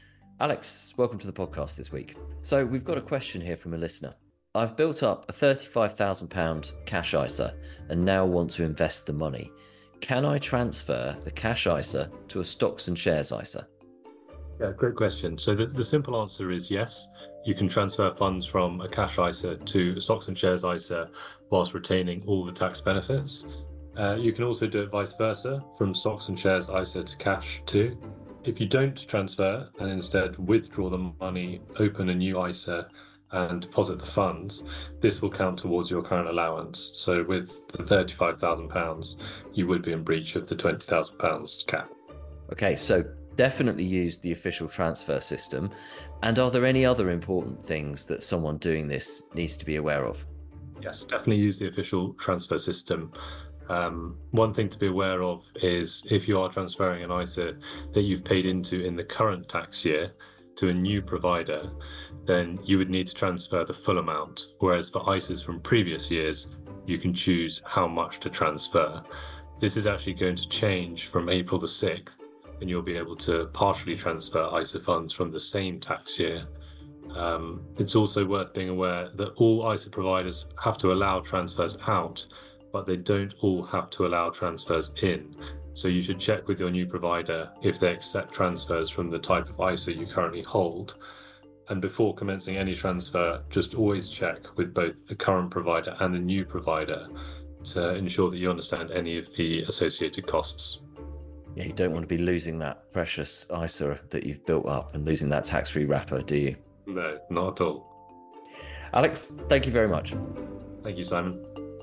[SPEAKER 3] Alex, welcome to the podcast this week. So we've got a question here from a listener. I've built up a thirty-five thousand pounds cash I S A and now want to invest the money. Can I transfer the cash I S A to a stocks and shares I S A?
[SPEAKER 5] Yeah, great question. So the, the simple answer is yes. You can transfer funds from a cash I S A to a stocks and shares I S A whilst retaining all the tax benefits. Uh, you can also do it vice versa, from stocks and shares I S A to cash too. If you don't transfer and instead withdraw the money, open a new I S A and deposit the funds, this will count towards your current allowance. So with the thirty-five thousand pounds, you would be in breach of the twenty thousand pounds cap.
[SPEAKER 3] Okay, so definitely use the official transfer system. And are there any other important things that someone doing this needs to be aware of?
[SPEAKER 5] Yes, definitely use the official transfer system. Um, one thing to be aware of is if you are transferring an I S A that you've paid into in the current tax year to a new provider, then you would need to transfer the full amount. Whereas for I S As from previous years, you can choose how much to transfer. This is actually going to change from April the sixth, and you'll be able to partially transfer I S A funds from the same tax year. Um, it's also worth being aware that all I S A providers have to allow transfers out, but they don't all have to allow transfers in. So you should check with your new provider if they accept transfers from the type of I S A you currently hold. And before commencing any transfer, just always check with both the current provider and the new provider to ensure that you understand any of the associated costs.
[SPEAKER 3] Yeah, you don't want to be losing that precious I S A that you've built up and losing that tax-free wrapper, do you?
[SPEAKER 5] No, not at all.
[SPEAKER 3] Alex, thank you very much.
[SPEAKER 5] Thank you, Simon.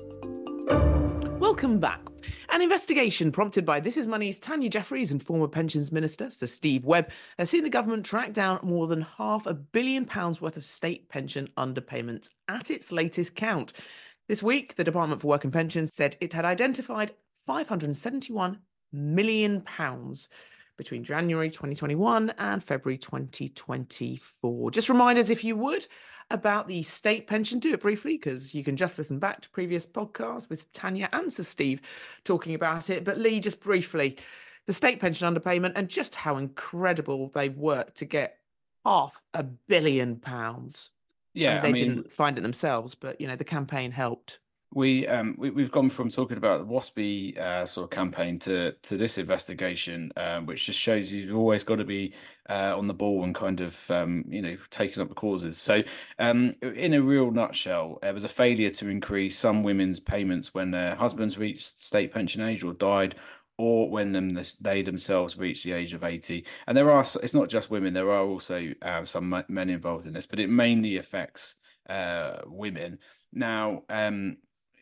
[SPEAKER 1] Welcome back. An investigation prompted by This Is Money's Tanya Jeffries and former Pensions Minister Sir Steve Webb has seen the government track down more than half a billion pounds worth of state pension underpayments at its latest count. This week, the Department for Work and Pensions said it had identified five hundred seventy-one million pounds between January twenty twenty-one and February twenty twenty-four. Just reminders, if you would, about the state pension. Do it briefly, because you can just listen back to previous podcasts with Tanya and Sir Steve talking about it. But Lee, just briefly, the state pension underpayment and just how incredible they've worked to get half a billion pounds. I
[SPEAKER 4] Yeah,
[SPEAKER 1] mean,
[SPEAKER 4] I
[SPEAKER 1] they
[SPEAKER 4] mean,
[SPEAKER 1] didn't find it themselves, but you know, the campaign helped.
[SPEAKER 4] We um we, we've gone from talking about the WASPy uh, sort of campaign to to this investigation, um, which just shows you've always got to be uh, on the ball and kind of um, you know taking up the causes. So um, in a real nutshell, there was a failure to increase some women's payments when their husbands reached state pension age or died, or when them they themselves reached the age of eighty. And there are it's not just women; there are also uh, some men involved in this, but it mainly affects uh, women. Now, um,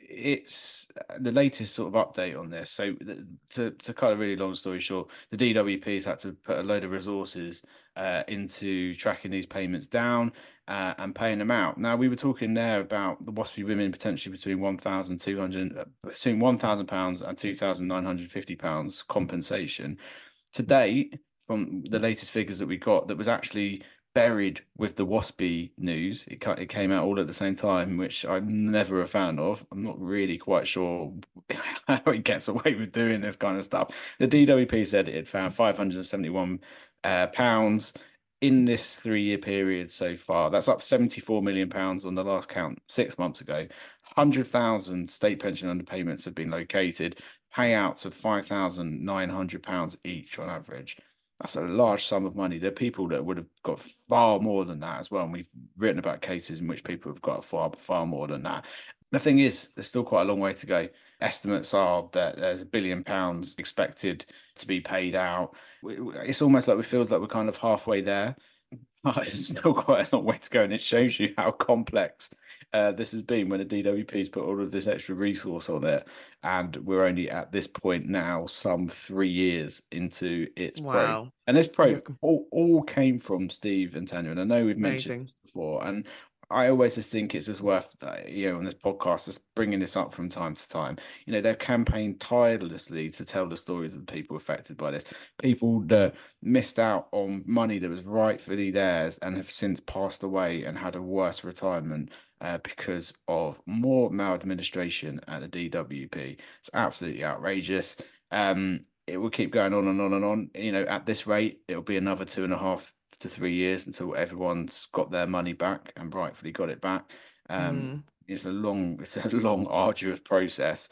[SPEAKER 4] it's the latest sort of update on this. So to to cut a really long story short, the D W P's had to put a load of resources uh, into tracking these payments down uh, and paying them out. Now we were talking there about the WASPy women potentially between one thousand two hundred between one thousand pounds and two thousand nine hundred fifty pounds compensation. To date, from the latest figures that we got, that was actually buried with the WASPy news. It it came out all at the same time, which I'm never a fan of. I'm not really quite sure how it gets away with doing this kind of stuff. The D W P said it had found five hundred seventy-one uh, pounds in this three-year period so far. That's up seventy-four million pounds on the last count six months ago. one hundred thousand state pension underpayments have been located, payouts of five thousand nine hundred pounds each on average. That's a large sum of money. There are people that would have got far more than that as well. And we've written about cases in which people have got far, far more than that. The thing is, there's still quite a long way to go. Estimates are that there's a billion pounds expected to be paid out. It's almost like it feels like we're kind of halfway there. It's still quite a long way to go, and it shows you how complex uh, this has been when the D W P's put all of this extra resource on it, and we're only at this point now, some three years into its probe.
[SPEAKER 1] Wow.
[SPEAKER 4] And this probe all, all came from Steve and Tanya, and I know we've mentioned
[SPEAKER 1] Amazing.
[SPEAKER 4] this before, and I always just think it's just worth, uh, you know, on this podcast, just bringing this up from time to time. You know, they've campaigned tirelessly to tell the stories of the people affected by this, people that missed out on money that was rightfully theirs and have since passed away and had a worse retirement uh, because of more maladministration at the D W P. It's absolutely outrageous. Um, it will keep going on and on and on. You know, at this rate, it'll be another two and a half to three years until everyone's got their money back and rightfully got it back. Um,
[SPEAKER 1] Mm.
[SPEAKER 4] It's a long, it's a long, arduous process.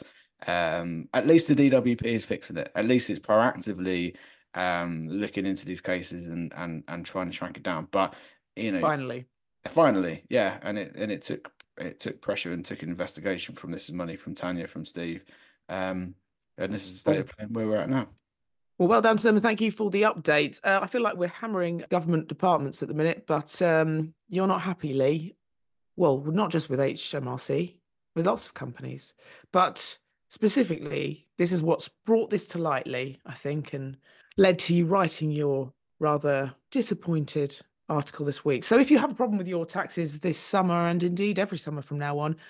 [SPEAKER 4] Um, at least the D W P is fixing it. At least it's proactively um looking into these cases and and and trying to track it down. But you know,
[SPEAKER 1] Finally.
[SPEAKER 4] finally, yeah, and it and it took it took pressure and took an investigation from This Is Money, from Tanya, from Steve. Um, and this is the state of play where we're at now.
[SPEAKER 1] Well, well done to them, and thank you for the update. Uh, I feel like we're hammering government departments at the minute, but um, you're not happy, Lee. Well, not just with H M R C, with lots of companies, but specifically, this is what's brought this to light, Lee, I think, and led to you writing your rather disappointed article this week. So if you have a problem with your taxes this summer, and indeed every summer from now on,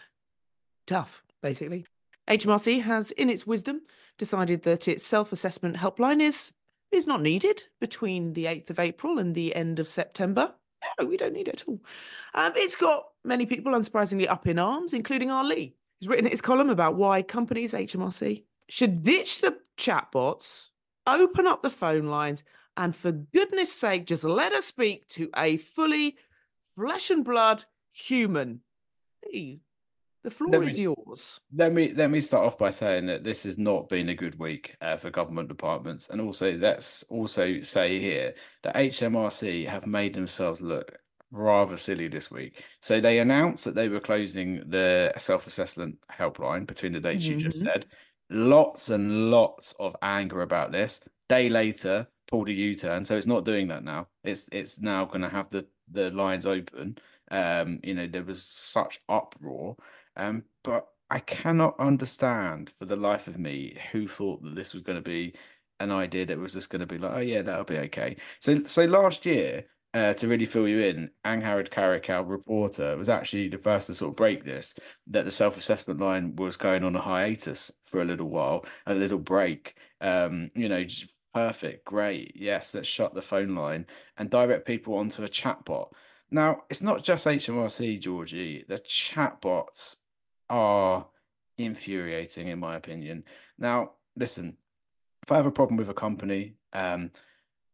[SPEAKER 1] tough, basically. H M R C has, in its wisdom, decided that its self-assessment helpline is is not needed between the eighth of April and the end of September. No, we don't need it at all. Um, it's got many people, unsurprisingly, up in arms, including our Lee. He's written his column about why companies, H M R C, should ditch the chatbots, open up the phone lines, and for goodness sake, just let us speak to a fully flesh and blood human. Hey, the floor
[SPEAKER 4] Let me-
[SPEAKER 1] is yours.
[SPEAKER 4] Let me let me start off by saying that this has not been a good week uh, for government departments, and also let's also say here that H M R C have made themselves look rather silly this week. So they announced that they were closing the self-assessment helpline between the dates you just
[SPEAKER 1] Mhm.
[SPEAKER 4] said. Lots and lots of anger about this. Day later, pulled a U-turn, so it's not doing that now. It's it's now going to have the the lines open. Um, you know, there was such uproar. Um, but I cannot understand for the life of me who thought that this was going to be an idea that was just going to be like, oh yeah, that'll be okay. So, so last year, uh, to really fill you in, Angharad Carrick, our reporter, was actually the first to sort of break this, that the self-assessment line was going on a hiatus for a little while, a little break. Um, you know, just perfect, great, yes, let's shut the phone line and direct people onto a chatbot. Now, it's not just H M R C, Georgie. The chatbots are infuriating, in my opinion. Now, listen, if I have a problem with a company, um,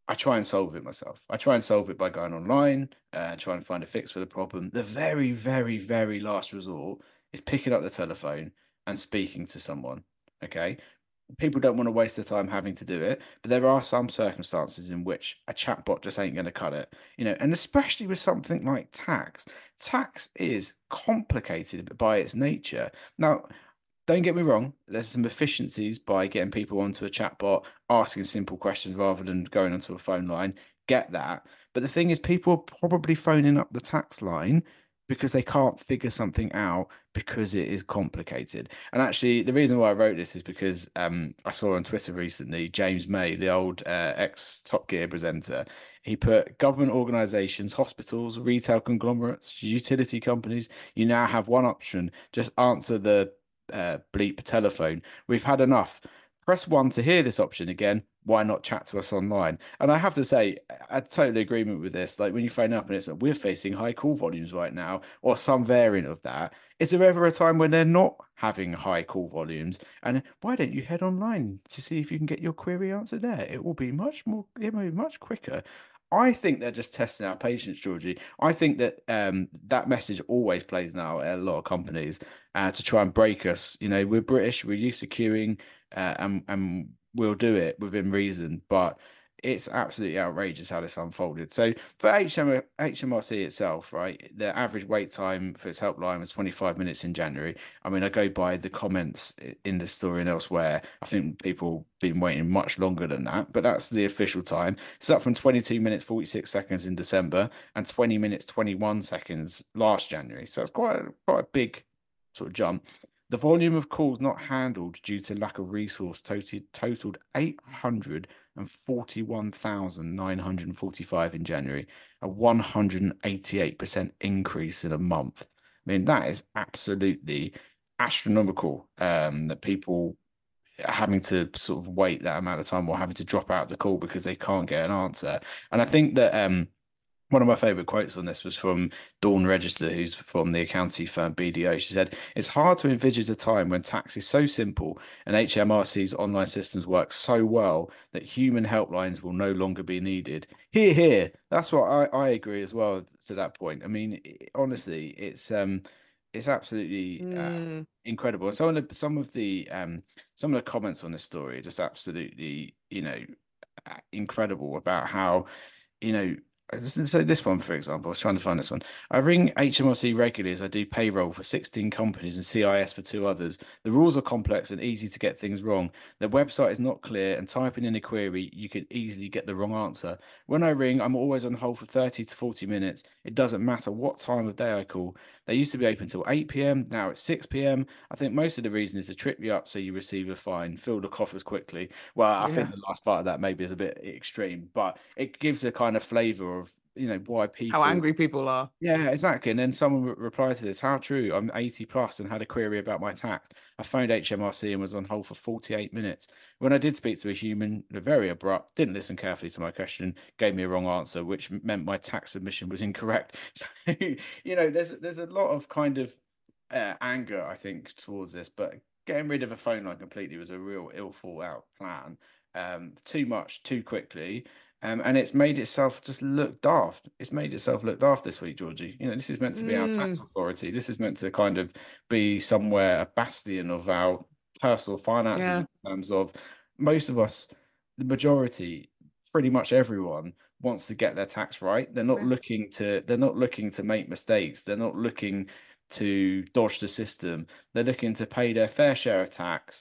[SPEAKER 4] I try and solve it myself. I try and solve it by going online, uh, trying to find a fix for the problem. The very, very, very last resort is picking up the telephone and speaking to someone. Okay. People don't want to waste their time having to do it, but there are some circumstances in which a chatbot just ain't going to cut it, you know, and especially with something like tax. Tax is complicated by its nature. Now, don't get me wrong, there's some efficiencies by getting people onto a chatbot, asking simple questions rather than going onto a phone line. Get that. But the thing is, people are probably phoning up the tax line because they can't figure something out because it is complicated. And actually, the reason why I wrote this is because um, I saw on Twitter recently James May, the old uh, ex Top Gear presenter, he put government organizations, hospitals, retail conglomerates, utility companies, you now have one option, just answer the uh, bleep telephone. We've had enough. Press one to hear this option again. Why not chat to us online? And I have to say, I totally agreement with this. Like when you phone up and it's like, we're facing high call volumes right now, or some variant of that. Is there ever a time when they're not having high call volumes? And why don't you head online to see if you can get your query answered there? It will be much more, it will be much quicker. I think they're just testing our patience, Georgie. I think that um, that message always plays now at a lot of companies uh, to try and break us. You know, we're British, we're used to queuing, uh, and and we'll do it within reason. But it's absolutely outrageous how this unfolded. So for H M H M R C itself, right, the average wait time for its helpline was twenty-five minutes in January. I mean, I go by the comments in the story and elsewhere. I think people been waiting much longer than that, but that's the official time. It's up from twenty-two minutes forty-six seconds in December and twenty minutes twenty-one seconds last January. So it's quite a, quite a big sort of jump. The volume of calls not handled due to lack of resource totaled, totaled eight hundred forty-one thousand nine hundred forty-five in January, a one hundred eighty-eight percent increase in a month. I mean, that is absolutely astronomical um, that people are having to sort of wait that amount of time or having to drop out the call because they can't get an answer. And I think that um, one of my favorite quotes on this was from Dawn Register, who's from the accounting firm B D O. She said, "It's hard to envisage a time when tax is so simple and H M R C's online systems work so well that human helplines will no longer be needed." Here, here. That's what I, I agree as well to that point. I mean, it, honestly, it's um, it's absolutely uh,
[SPEAKER 1] Mm.
[SPEAKER 4] incredible. And some of the some of the um, some of the comments on this story are just absolutely, you know, uh, incredible about how, you know. So this one, for example, I was trying to find this one. I ring H M R C regularly as I do payroll for sixteen companies and C I S for two others. The rules are complex and easy to get things wrong. The website is not clear, and typing in a query, you could easily get the wrong answer. When I ring, I'm always on hold for thirty to forty minutes. It doesn't matter what time of day I call. They used to be open till eight p m. Now it's six p m. I think most of the reason is to trip you up so you receive a fine. Fill the coffers quickly. Well, I think
[SPEAKER 1] Yeah.
[SPEAKER 4] the last part of that maybe is a bit extreme, but it gives a kind of flavor of, you know, why
[SPEAKER 1] How
[SPEAKER 4] people.
[SPEAKER 1] angry people are.
[SPEAKER 4] Yeah, exactly. And then someone re- replied to this, "How true? I'm eighty plus and had a query about my tax. I phoned H M R C and was on hold for forty-eight minutes. When I did speak to a human, they're very abrupt, didn't listen carefully to my question, gave me a wrong answer, which meant my tax submission was incorrect." So, you know, there's there's a lot of kind of uh, anger, I think, towards this, but getting rid of a phone line completely was a real ill thought out plan. Um, too much, too quickly. Um, and it's made itself just look daft. It's made itself look daft this week, Georgie. You know, this is meant to be our tax
[SPEAKER 1] Mm.
[SPEAKER 4] authority. This is meant to kind of be somewhere a bastion of our personal finances
[SPEAKER 1] Yeah.
[SPEAKER 4] in terms of most of us, the majority, pretty much everyone wants to get their tax right. They're not
[SPEAKER 1] Yes.
[SPEAKER 4] looking to they're not looking to make mistakes. They're not looking to dodge the system. They're looking to pay their fair share of tax,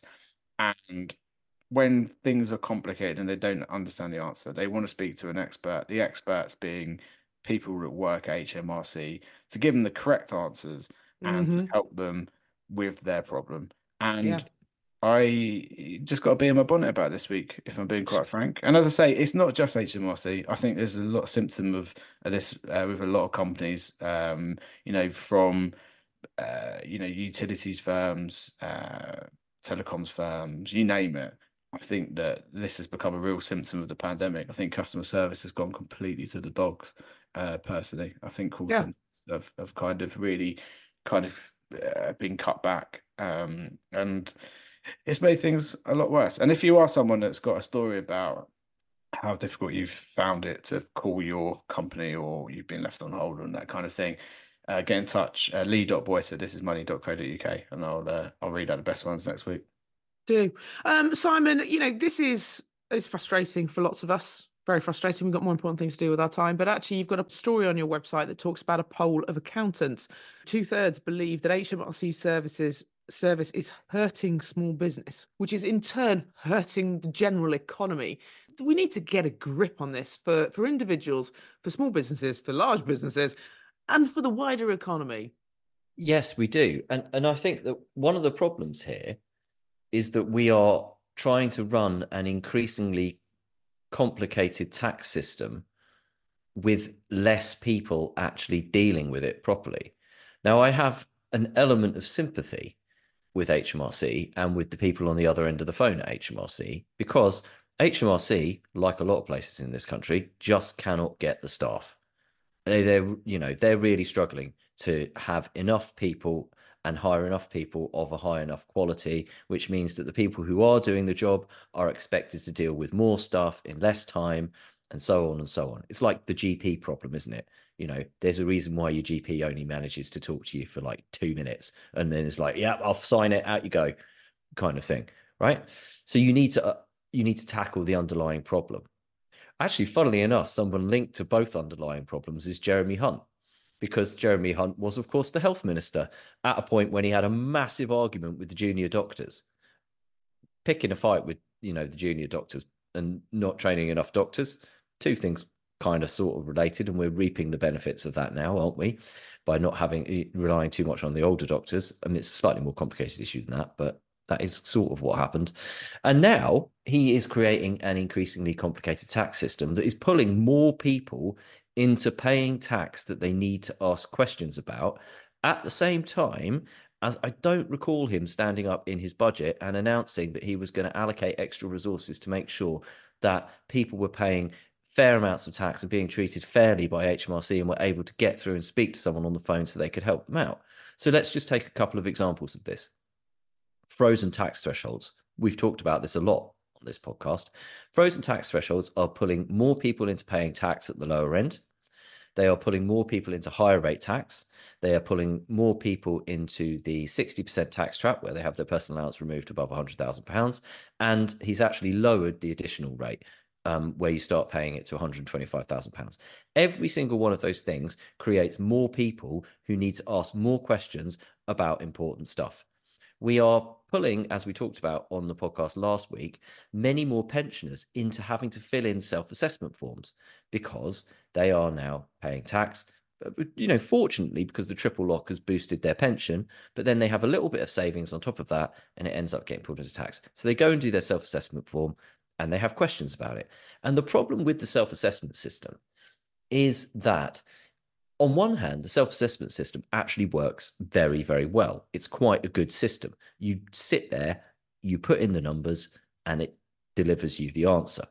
[SPEAKER 4] and when things are complicated and they don't understand the answer, they want to speak to an expert. The experts being people that work at H M R C to give them the correct answers and to
[SPEAKER 1] Hmm.
[SPEAKER 4] help them with their problem.
[SPEAKER 1] Yeah.
[SPEAKER 4] And I just got to be in my bonnet about this week, if I'm being quite frank. And as I say, it's not just H M R C. I think there's a lot of symptom of, of this uh, with a lot of companies. Um, you know, from uh, you know, utilities firms, uh, telecoms firms, you name it. I think that this has become a real symptom of the pandemic. I think customer service has gone completely to the dogs, uh, personally. I think call
[SPEAKER 1] Yeah.
[SPEAKER 4] centers have, have kind of really kind of uh, been cut back. Um, and it's made things a lot worse. And if you are someone that's got a story about how difficult you've found it to call your company, or you've been left on hold and that kind of thing, uh, get in touch. Uh, lee dot boyce at this is money dot co dot uk, and I'll uh, I'll read out the best ones next week.
[SPEAKER 1] Do. Um, Simon, you know, this is it's frustrating for lots of us. Very frustrating. We've got more important things to do with our time. But actually, you've got a story on your website that talks about a poll of accountants. Two thirds believe that H M R C services service is hurting small business, which is in turn hurting the general economy. We need to get a grip on this for, for individuals, for small businesses, for large businesses, and for the wider economy.
[SPEAKER 3] Yes, we do. And and I think that one of the problems here is that we are trying to run an increasingly complicated tax system with less people actually dealing with it properly. Now, I have an element of sympathy with H M R C and with the people on the other end of the phone at H M R C, because H M R C, like a lot of places in this country, just cannot get the staff. They're, you know, they're really struggling to have enough people and hire enough people of a high enough quality, which means that the people who are doing the job are expected to deal with more stuff in less time, and so on and so on. It's like the G P problem, isn't it? You know, there's a reason why your G P only manages to talk to you for like two minutes, and then it's like, yeah, I'll sign it, out you go, kind of thing, right? So you need to uh, you need to tackle the underlying problem. Actually, funnily enough, someone linked to both underlying problems is Jeremy Hunt, because Jeremy Hunt was, of course, the health minister at a point when he had a massive argument with the junior doctors, picking a fight with, you know, the junior doctors and not training enough doctors. Two things kind of sort of related, and we're reaping the benefits of that now, aren't we? By not having relying too much on the older doctors. I mean, it's a slightly more complicated issue than that, but that is sort of what happened. And now he is creating an increasingly complicated tax system that is pulling more people into paying tax that they need to ask questions about, at the same time as I don't recall him standing up in his budget and announcing that he was going to allocate extra resources to make sure that people were paying fair amounts of tax and being treated fairly by H M R C and were able to get through and speak to someone on the phone so they could help them out. So let's just take a couple of examples of this. Frozen tax thresholds. We've talked about this a lot on this podcast. Frozen tax thresholds are pulling more people into paying tax at the lower end. They are pulling more people into higher rate tax. They are pulling more people into the sixty percent tax trap, where they have their personal allowance removed above one hundred thousand pounds. And he's actually lowered the additional rate, um, where you start paying it to one hundred twenty-five thousand pounds. Every single one of those things creates more people who need to ask more questions about important stuff. We are pulling, as we talked about on the podcast last week, many more pensioners into having to fill in self-assessment forms because they are now paying tax. You know, fortunately, because the triple lock has boosted their pension, but then they have a little bit of savings on top of that, and it ends up getting pulled into tax. So they go and do their self-assessment form, and they have questions about it. And the problem with the self-assessment system is that, on one hand, the self-assessment system actually works very, very well. It's quite a good system. You sit there, you put in the numbers, and it delivers you the answer.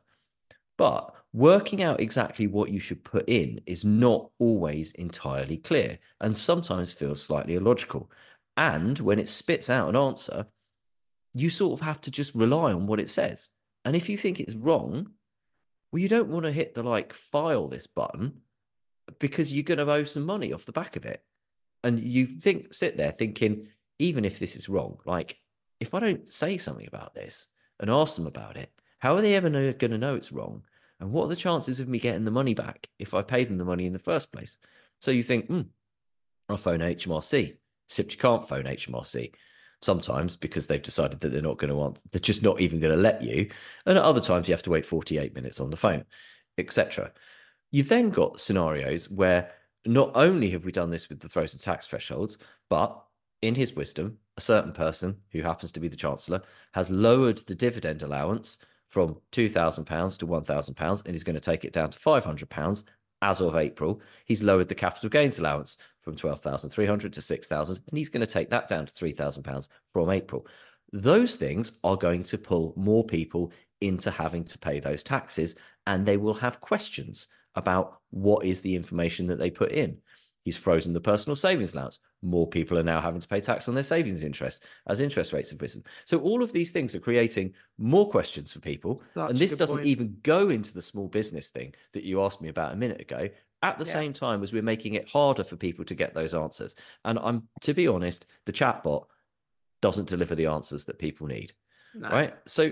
[SPEAKER 3] But working out exactly what you should put in is not always entirely clear, and sometimes feels slightly illogical. And when it spits out an answer, you sort of have to just rely on what it says. And if you think it's wrong, well, you don't want to hit the like file this button, because you're going to owe some money off the back of it. And you think, sit there thinking, even if this is wrong, like, if I don't say something about this and ask them about it, how are they ever going to know it's wrong? And what are the chances of me getting the money back if I pay them the money in the first place? So you think, hmm, I'll phone H M R C. Except you can't phone H M R C sometimes, because they've decided that they're not going to want, they're just not even going to let you. And at other times you have to wait forty-eight minutes on the phone, et cetera. You've then got scenarios where not only have we done this with the frozen tax thresholds, but in his wisdom, a certain person who happens to be the Chancellor has lowered the dividend allowance from two thousand pounds to one thousand pounds, and he's going to take it down to five hundred pounds as of April. He's lowered the capital gains allowance from twelve thousand three hundred pounds to six thousand pounds, and he's going to take that down to three thousand pounds from April. Those things are going to pull more people into having to pay those taxes, and they will have questions about what is the information that they put in. He's frozen the personal savings allowance. More people are now having to pay tax on their savings interest as interest rates have risen. So all of these things are creating more questions for people.
[SPEAKER 1] Such
[SPEAKER 3] and
[SPEAKER 1] a
[SPEAKER 3] this
[SPEAKER 1] good
[SPEAKER 3] doesn't
[SPEAKER 1] point.
[SPEAKER 3] even go into the small business thing that you asked me about a minute ago, at the
[SPEAKER 1] Yeah.
[SPEAKER 3] same time as we're making it harder for people to get those answers. And I'm, to be honest, the chatbot doesn't deliver the answers that people need.
[SPEAKER 1] No.
[SPEAKER 3] Right. So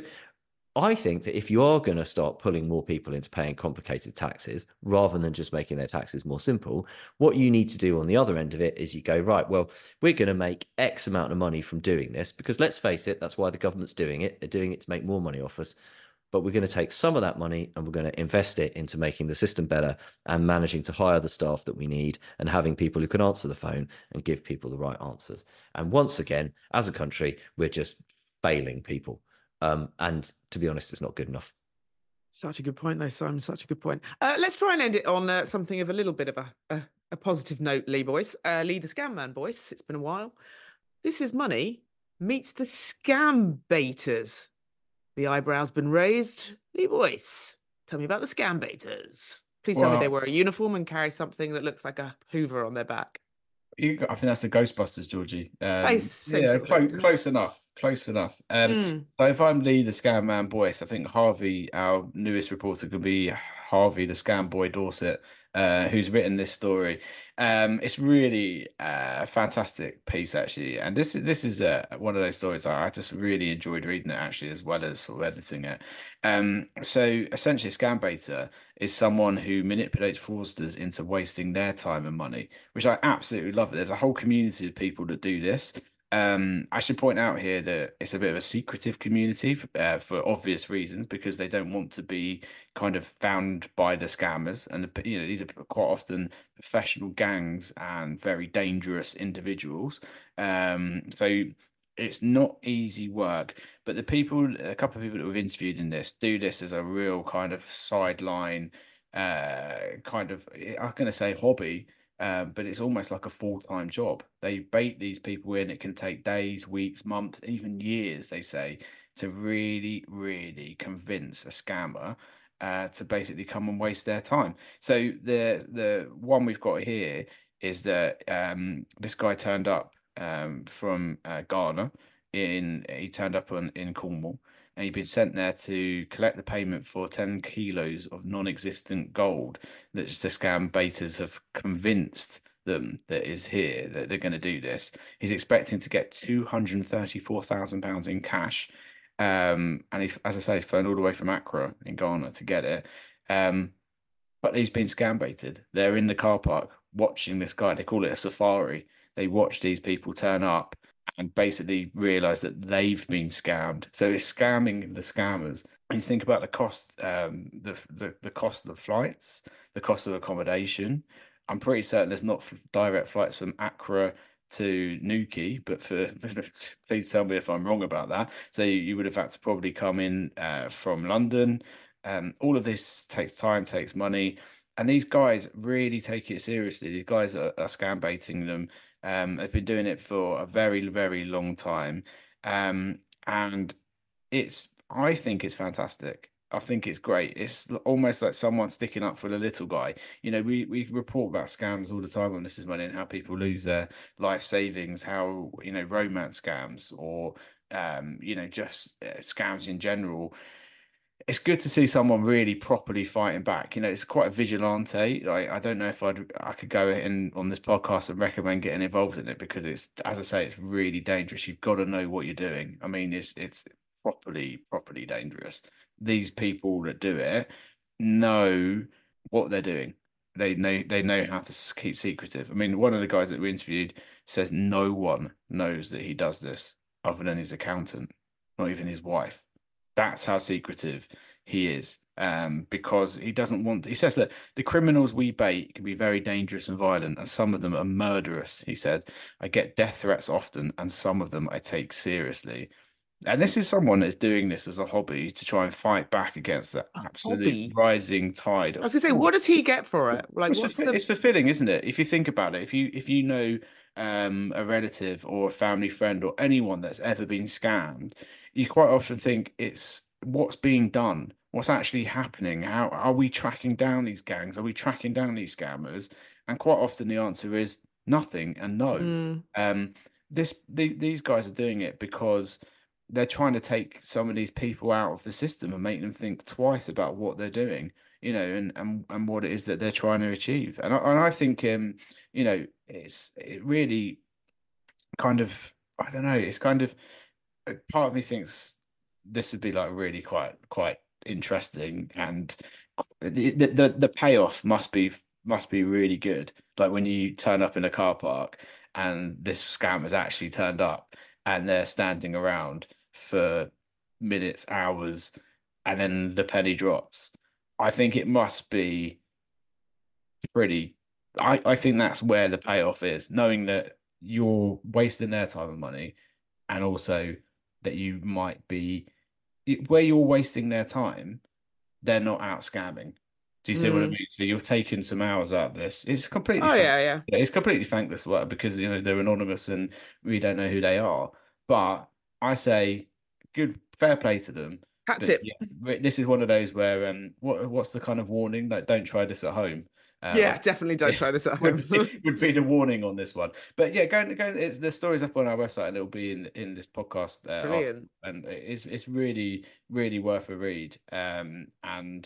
[SPEAKER 3] I think that if you are going to start pulling more people into paying complicated taxes rather than just making their taxes more simple, what you need to do on the other end of it is you go, right, well, we're going to make X amount of money from doing this, because let's face it, that's why the government's doing it. They're doing it to make more money off us. But we're going to take some of that money and we're going to invest it into making the system better and managing to hire the staff that we need and having people who can answer the phone and give people the right answers. And once again, as a country, we're just failing people. Um, and to be honest, it's not good enough.
[SPEAKER 1] Such a good point, though, Simon. Such a good point. Uh, let's try and end it on uh, something of a little bit of a, a, a positive note, Lee Boyce. Uh, Lee, the scam man, Boyce. It's been a while. This Is Money meets the scam baiters. The eyebrows been raised. Lee Boyce, tell me about the scam baiters. Please tell
[SPEAKER 4] Well,
[SPEAKER 1] me they wear a uniform and carry something that looks like a Hoover on their back.
[SPEAKER 4] you got, I think that's the Ghostbusters, Georgie. Um,
[SPEAKER 1] Hey, same
[SPEAKER 4] yeah,
[SPEAKER 1] sort of
[SPEAKER 4] close,
[SPEAKER 1] thing.
[SPEAKER 4] close enough. Close enough. Um,
[SPEAKER 1] Mm.
[SPEAKER 4] So if I'm Lee, the scam man Boyce, I think Harvey, our newest reporter, could be Harvey, the scam boy Dorset, uh, who's written this story. Um, it's really uh, a fantastic piece, actually, and this is this is uh, one of those stories I, I just really enjoyed reading it, actually, as well as sort of editing it. Um, so essentially, a scam baiter is someone who manipulates fraudsters into wasting their time and money, which I absolutely love. There's a whole community of people that do this. Um, I should point out here that it's a bit of a secretive community uh, for obvious reasons, because they don't want to be kind of found by the scammers. And the, you know, these are quite often professional gangs and very dangerous individuals. Um, so it's not easy work. But the people, a couple of people that we've interviewed in this, do this as a real kind of sideline, uh, kind of, I'm going to say hobby. Um, but it's almost like a full-time job. They bait these people in. It can take days, weeks, months, even years, they say, to really, really convince a scammer uh, to basically come and waste their time. So the the one we've got here is that um, this guy turned up um, from uh, Ghana. In he turned up on in Cornwall, and he'd been sent there to collect the payment for ten kilos of non-existent gold that the scam baiters have convinced them that is here, that they're going to do this. He's expecting to get two hundred thirty-four thousand pounds in cash. Um, and he's, as I say, he's flown all the way from Accra in Ghana to get it. Um, but he's been scam baited. They're in the car park watching this guy. They call it a safari. They watch these people turn up and basically realize that they've been scammed. So it's scamming the scammers. And you think about the cost, um, the, the the cost of the flights, the cost of accommodation. I'm pretty certain there's not direct flights from Accra to Newquay, but for please tell me if I'm wrong about that. So you, you would have had to probably come in uh, from London. Um, all of this takes time, takes money, and these guys really take it seriously. These guys are, are scam baiting them. Um, they've been doing it for a very, very long time. Um, and it's, I think it's fantastic. I think it's great. It's almost like someone sticking up for the little guy. You know, we, we report about scams all the time on This Is Money and how people lose their life savings, how, you know, romance scams or, um, you know, just uh, scams in general. It's good to see someone really properly fighting back. You know, it's quite a vigilante. Like, I don't know if I'd I could go in on this podcast and recommend getting involved in it, because it's, as I say, it's really dangerous. You've got to know what you're doing. I mean, it's it's properly properly dangerous. These people that do it know what they're doing. They know they know how to keep secretive. I mean, one of the guys that we interviewed says no one knows that he does this other than his accountant, not even his wife. That's how secretive he is, um, because he doesn't want. He says that the criminals we bait can be very dangerous and violent, and some of them are murderous. He said, "I get death threats often, and some of them I take seriously." And this is someone that's doing this as a hobby to try and fight back against the absolute
[SPEAKER 1] hobby?
[SPEAKER 4] rising tide
[SPEAKER 1] I
[SPEAKER 4] of
[SPEAKER 1] was gonna say,
[SPEAKER 4] fraud.
[SPEAKER 1] what does he get for it? Like,
[SPEAKER 4] It's,
[SPEAKER 1] what's
[SPEAKER 4] fulfill-
[SPEAKER 1] the?
[SPEAKER 4] it's fulfilling, isn't it? If you think about it, if you if you know um, a relative or a family friend or anyone that's ever been scammed, you quite often think it's what's being done, what's actually happening. How are we tracking down these gangs? Are we tracking down these scammers? And quite often the answer is nothing and no.
[SPEAKER 1] Mm.
[SPEAKER 4] Um, this the, these guys are doing it because they're trying to take some of these people out of the system and make them think twice about what they're doing, you know, and and, and what it is that they're trying to achieve. And I, and I think, um, you know, it's it really kind of, I don't know, it's kind of, part of me thinks this would be like really quite quite interesting, and the the, the payoff must be must be really good. Like when you turn up in a car park and this scam has actually turned up and they're standing around for minutes, hours, and then the penny drops. I think it must be pretty. I, I think that's where the payoff is, knowing that you're wasting their time and money, and also that you might be where you're wasting their time, they're not out scamming. Do you see what I
[SPEAKER 1] Mm.
[SPEAKER 4] mean? So you're taking some hours out of this. It's completely
[SPEAKER 1] Oh,
[SPEAKER 4] thank-
[SPEAKER 1] yeah, yeah.
[SPEAKER 4] it's completely thankless work because you know they're anonymous and we don't know who they are. But I say, good, fair play to them.
[SPEAKER 1] Hat
[SPEAKER 4] But
[SPEAKER 1] tip.
[SPEAKER 4] yeah, this is one of those where um, what what's the kind of warning? Like, don't try this at home. Uh,
[SPEAKER 1] Yeah, definitely don't try this at home.
[SPEAKER 4] would be, would be the warning on this one. But yeah, go go. It's the story's up on our website and it'll be in in this podcast. Uh, article.
[SPEAKER 1] Brilliant.
[SPEAKER 4] And it's it's really really worth a read. Um, and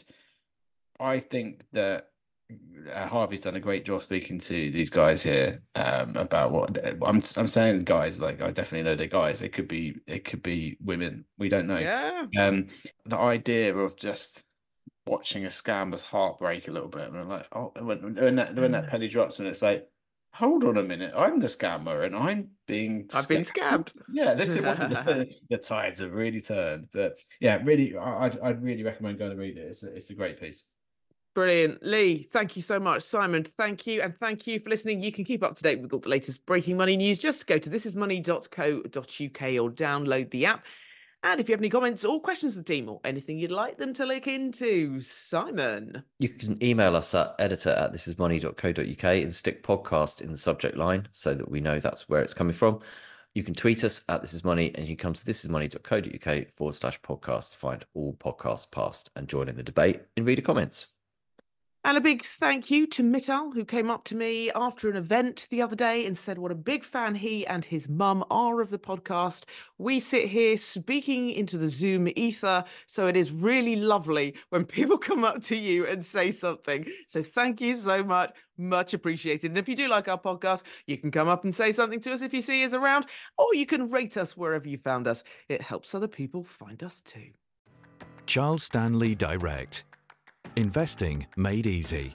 [SPEAKER 4] I think that uh, Harvey's done a great job speaking to these guys here um, about what I'm. I'm saying guys, like I definitely know they're guys. It could be it could be women. We don't know.
[SPEAKER 1] Yeah.
[SPEAKER 4] Um, the idea of just watching a scammer's heart break a little bit, and I'm like, oh, when, when that when that penny drops, and it's like, hold on a minute, I'm the scammer, and I'm being
[SPEAKER 1] I've been scammed.
[SPEAKER 4] Yeah, this is what the, the tides have really turned. But yeah, really, I'd I'd really recommend going to read it. It's a, it's a great piece.
[SPEAKER 1] Brilliant. Lee, thank you so much. Simon, thank you. And thank you for listening. You can keep up to date with all the latest breaking money news. Just go to thisismoney dot co dot uk or download the app. And if you have any comments or questions for the team or anything you'd like them to look into, Simon.
[SPEAKER 3] You can email us at editor at thisismoney dot co dot uk and stick podcast in the subject line so that we know that's where it's coming from. You can tweet us at thisismoney, and you can come to thisismoney dot co dot uk forward slash podcast to find all podcasts past and join in the debate in reader comments.
[SPEAKER 1] And a big thank you to Mittal, who came up to me after an event the other day and said what a big fan he and his mum are of the podcast. We sit here speaking into the Zoom ether, so it is really lovely when people come up to you and say something. So thank you so much. Much appreciated. And if you do like our podcast, you can come up and say something to us if you see us around, or you can rate us wherever you found us. It helps other people find us too.
[SPEAKER 2] Charles Stanley Direct. Investing made easy,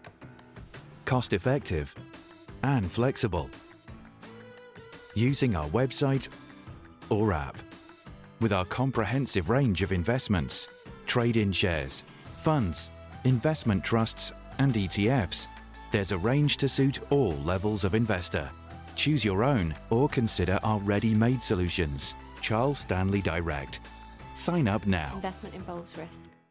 [SPEAKER 2] cost effective, and flexible. Using our website or app. With our comprehensive range of investments, trade-in shares, funds, investment trusts, and E T Fs, there's a range to suit all levels of investor. Choose your own or consider our ready-made solutions. Charles Stanley Direct. Sign up now.
[SPEAKER 6] Investment involves risk.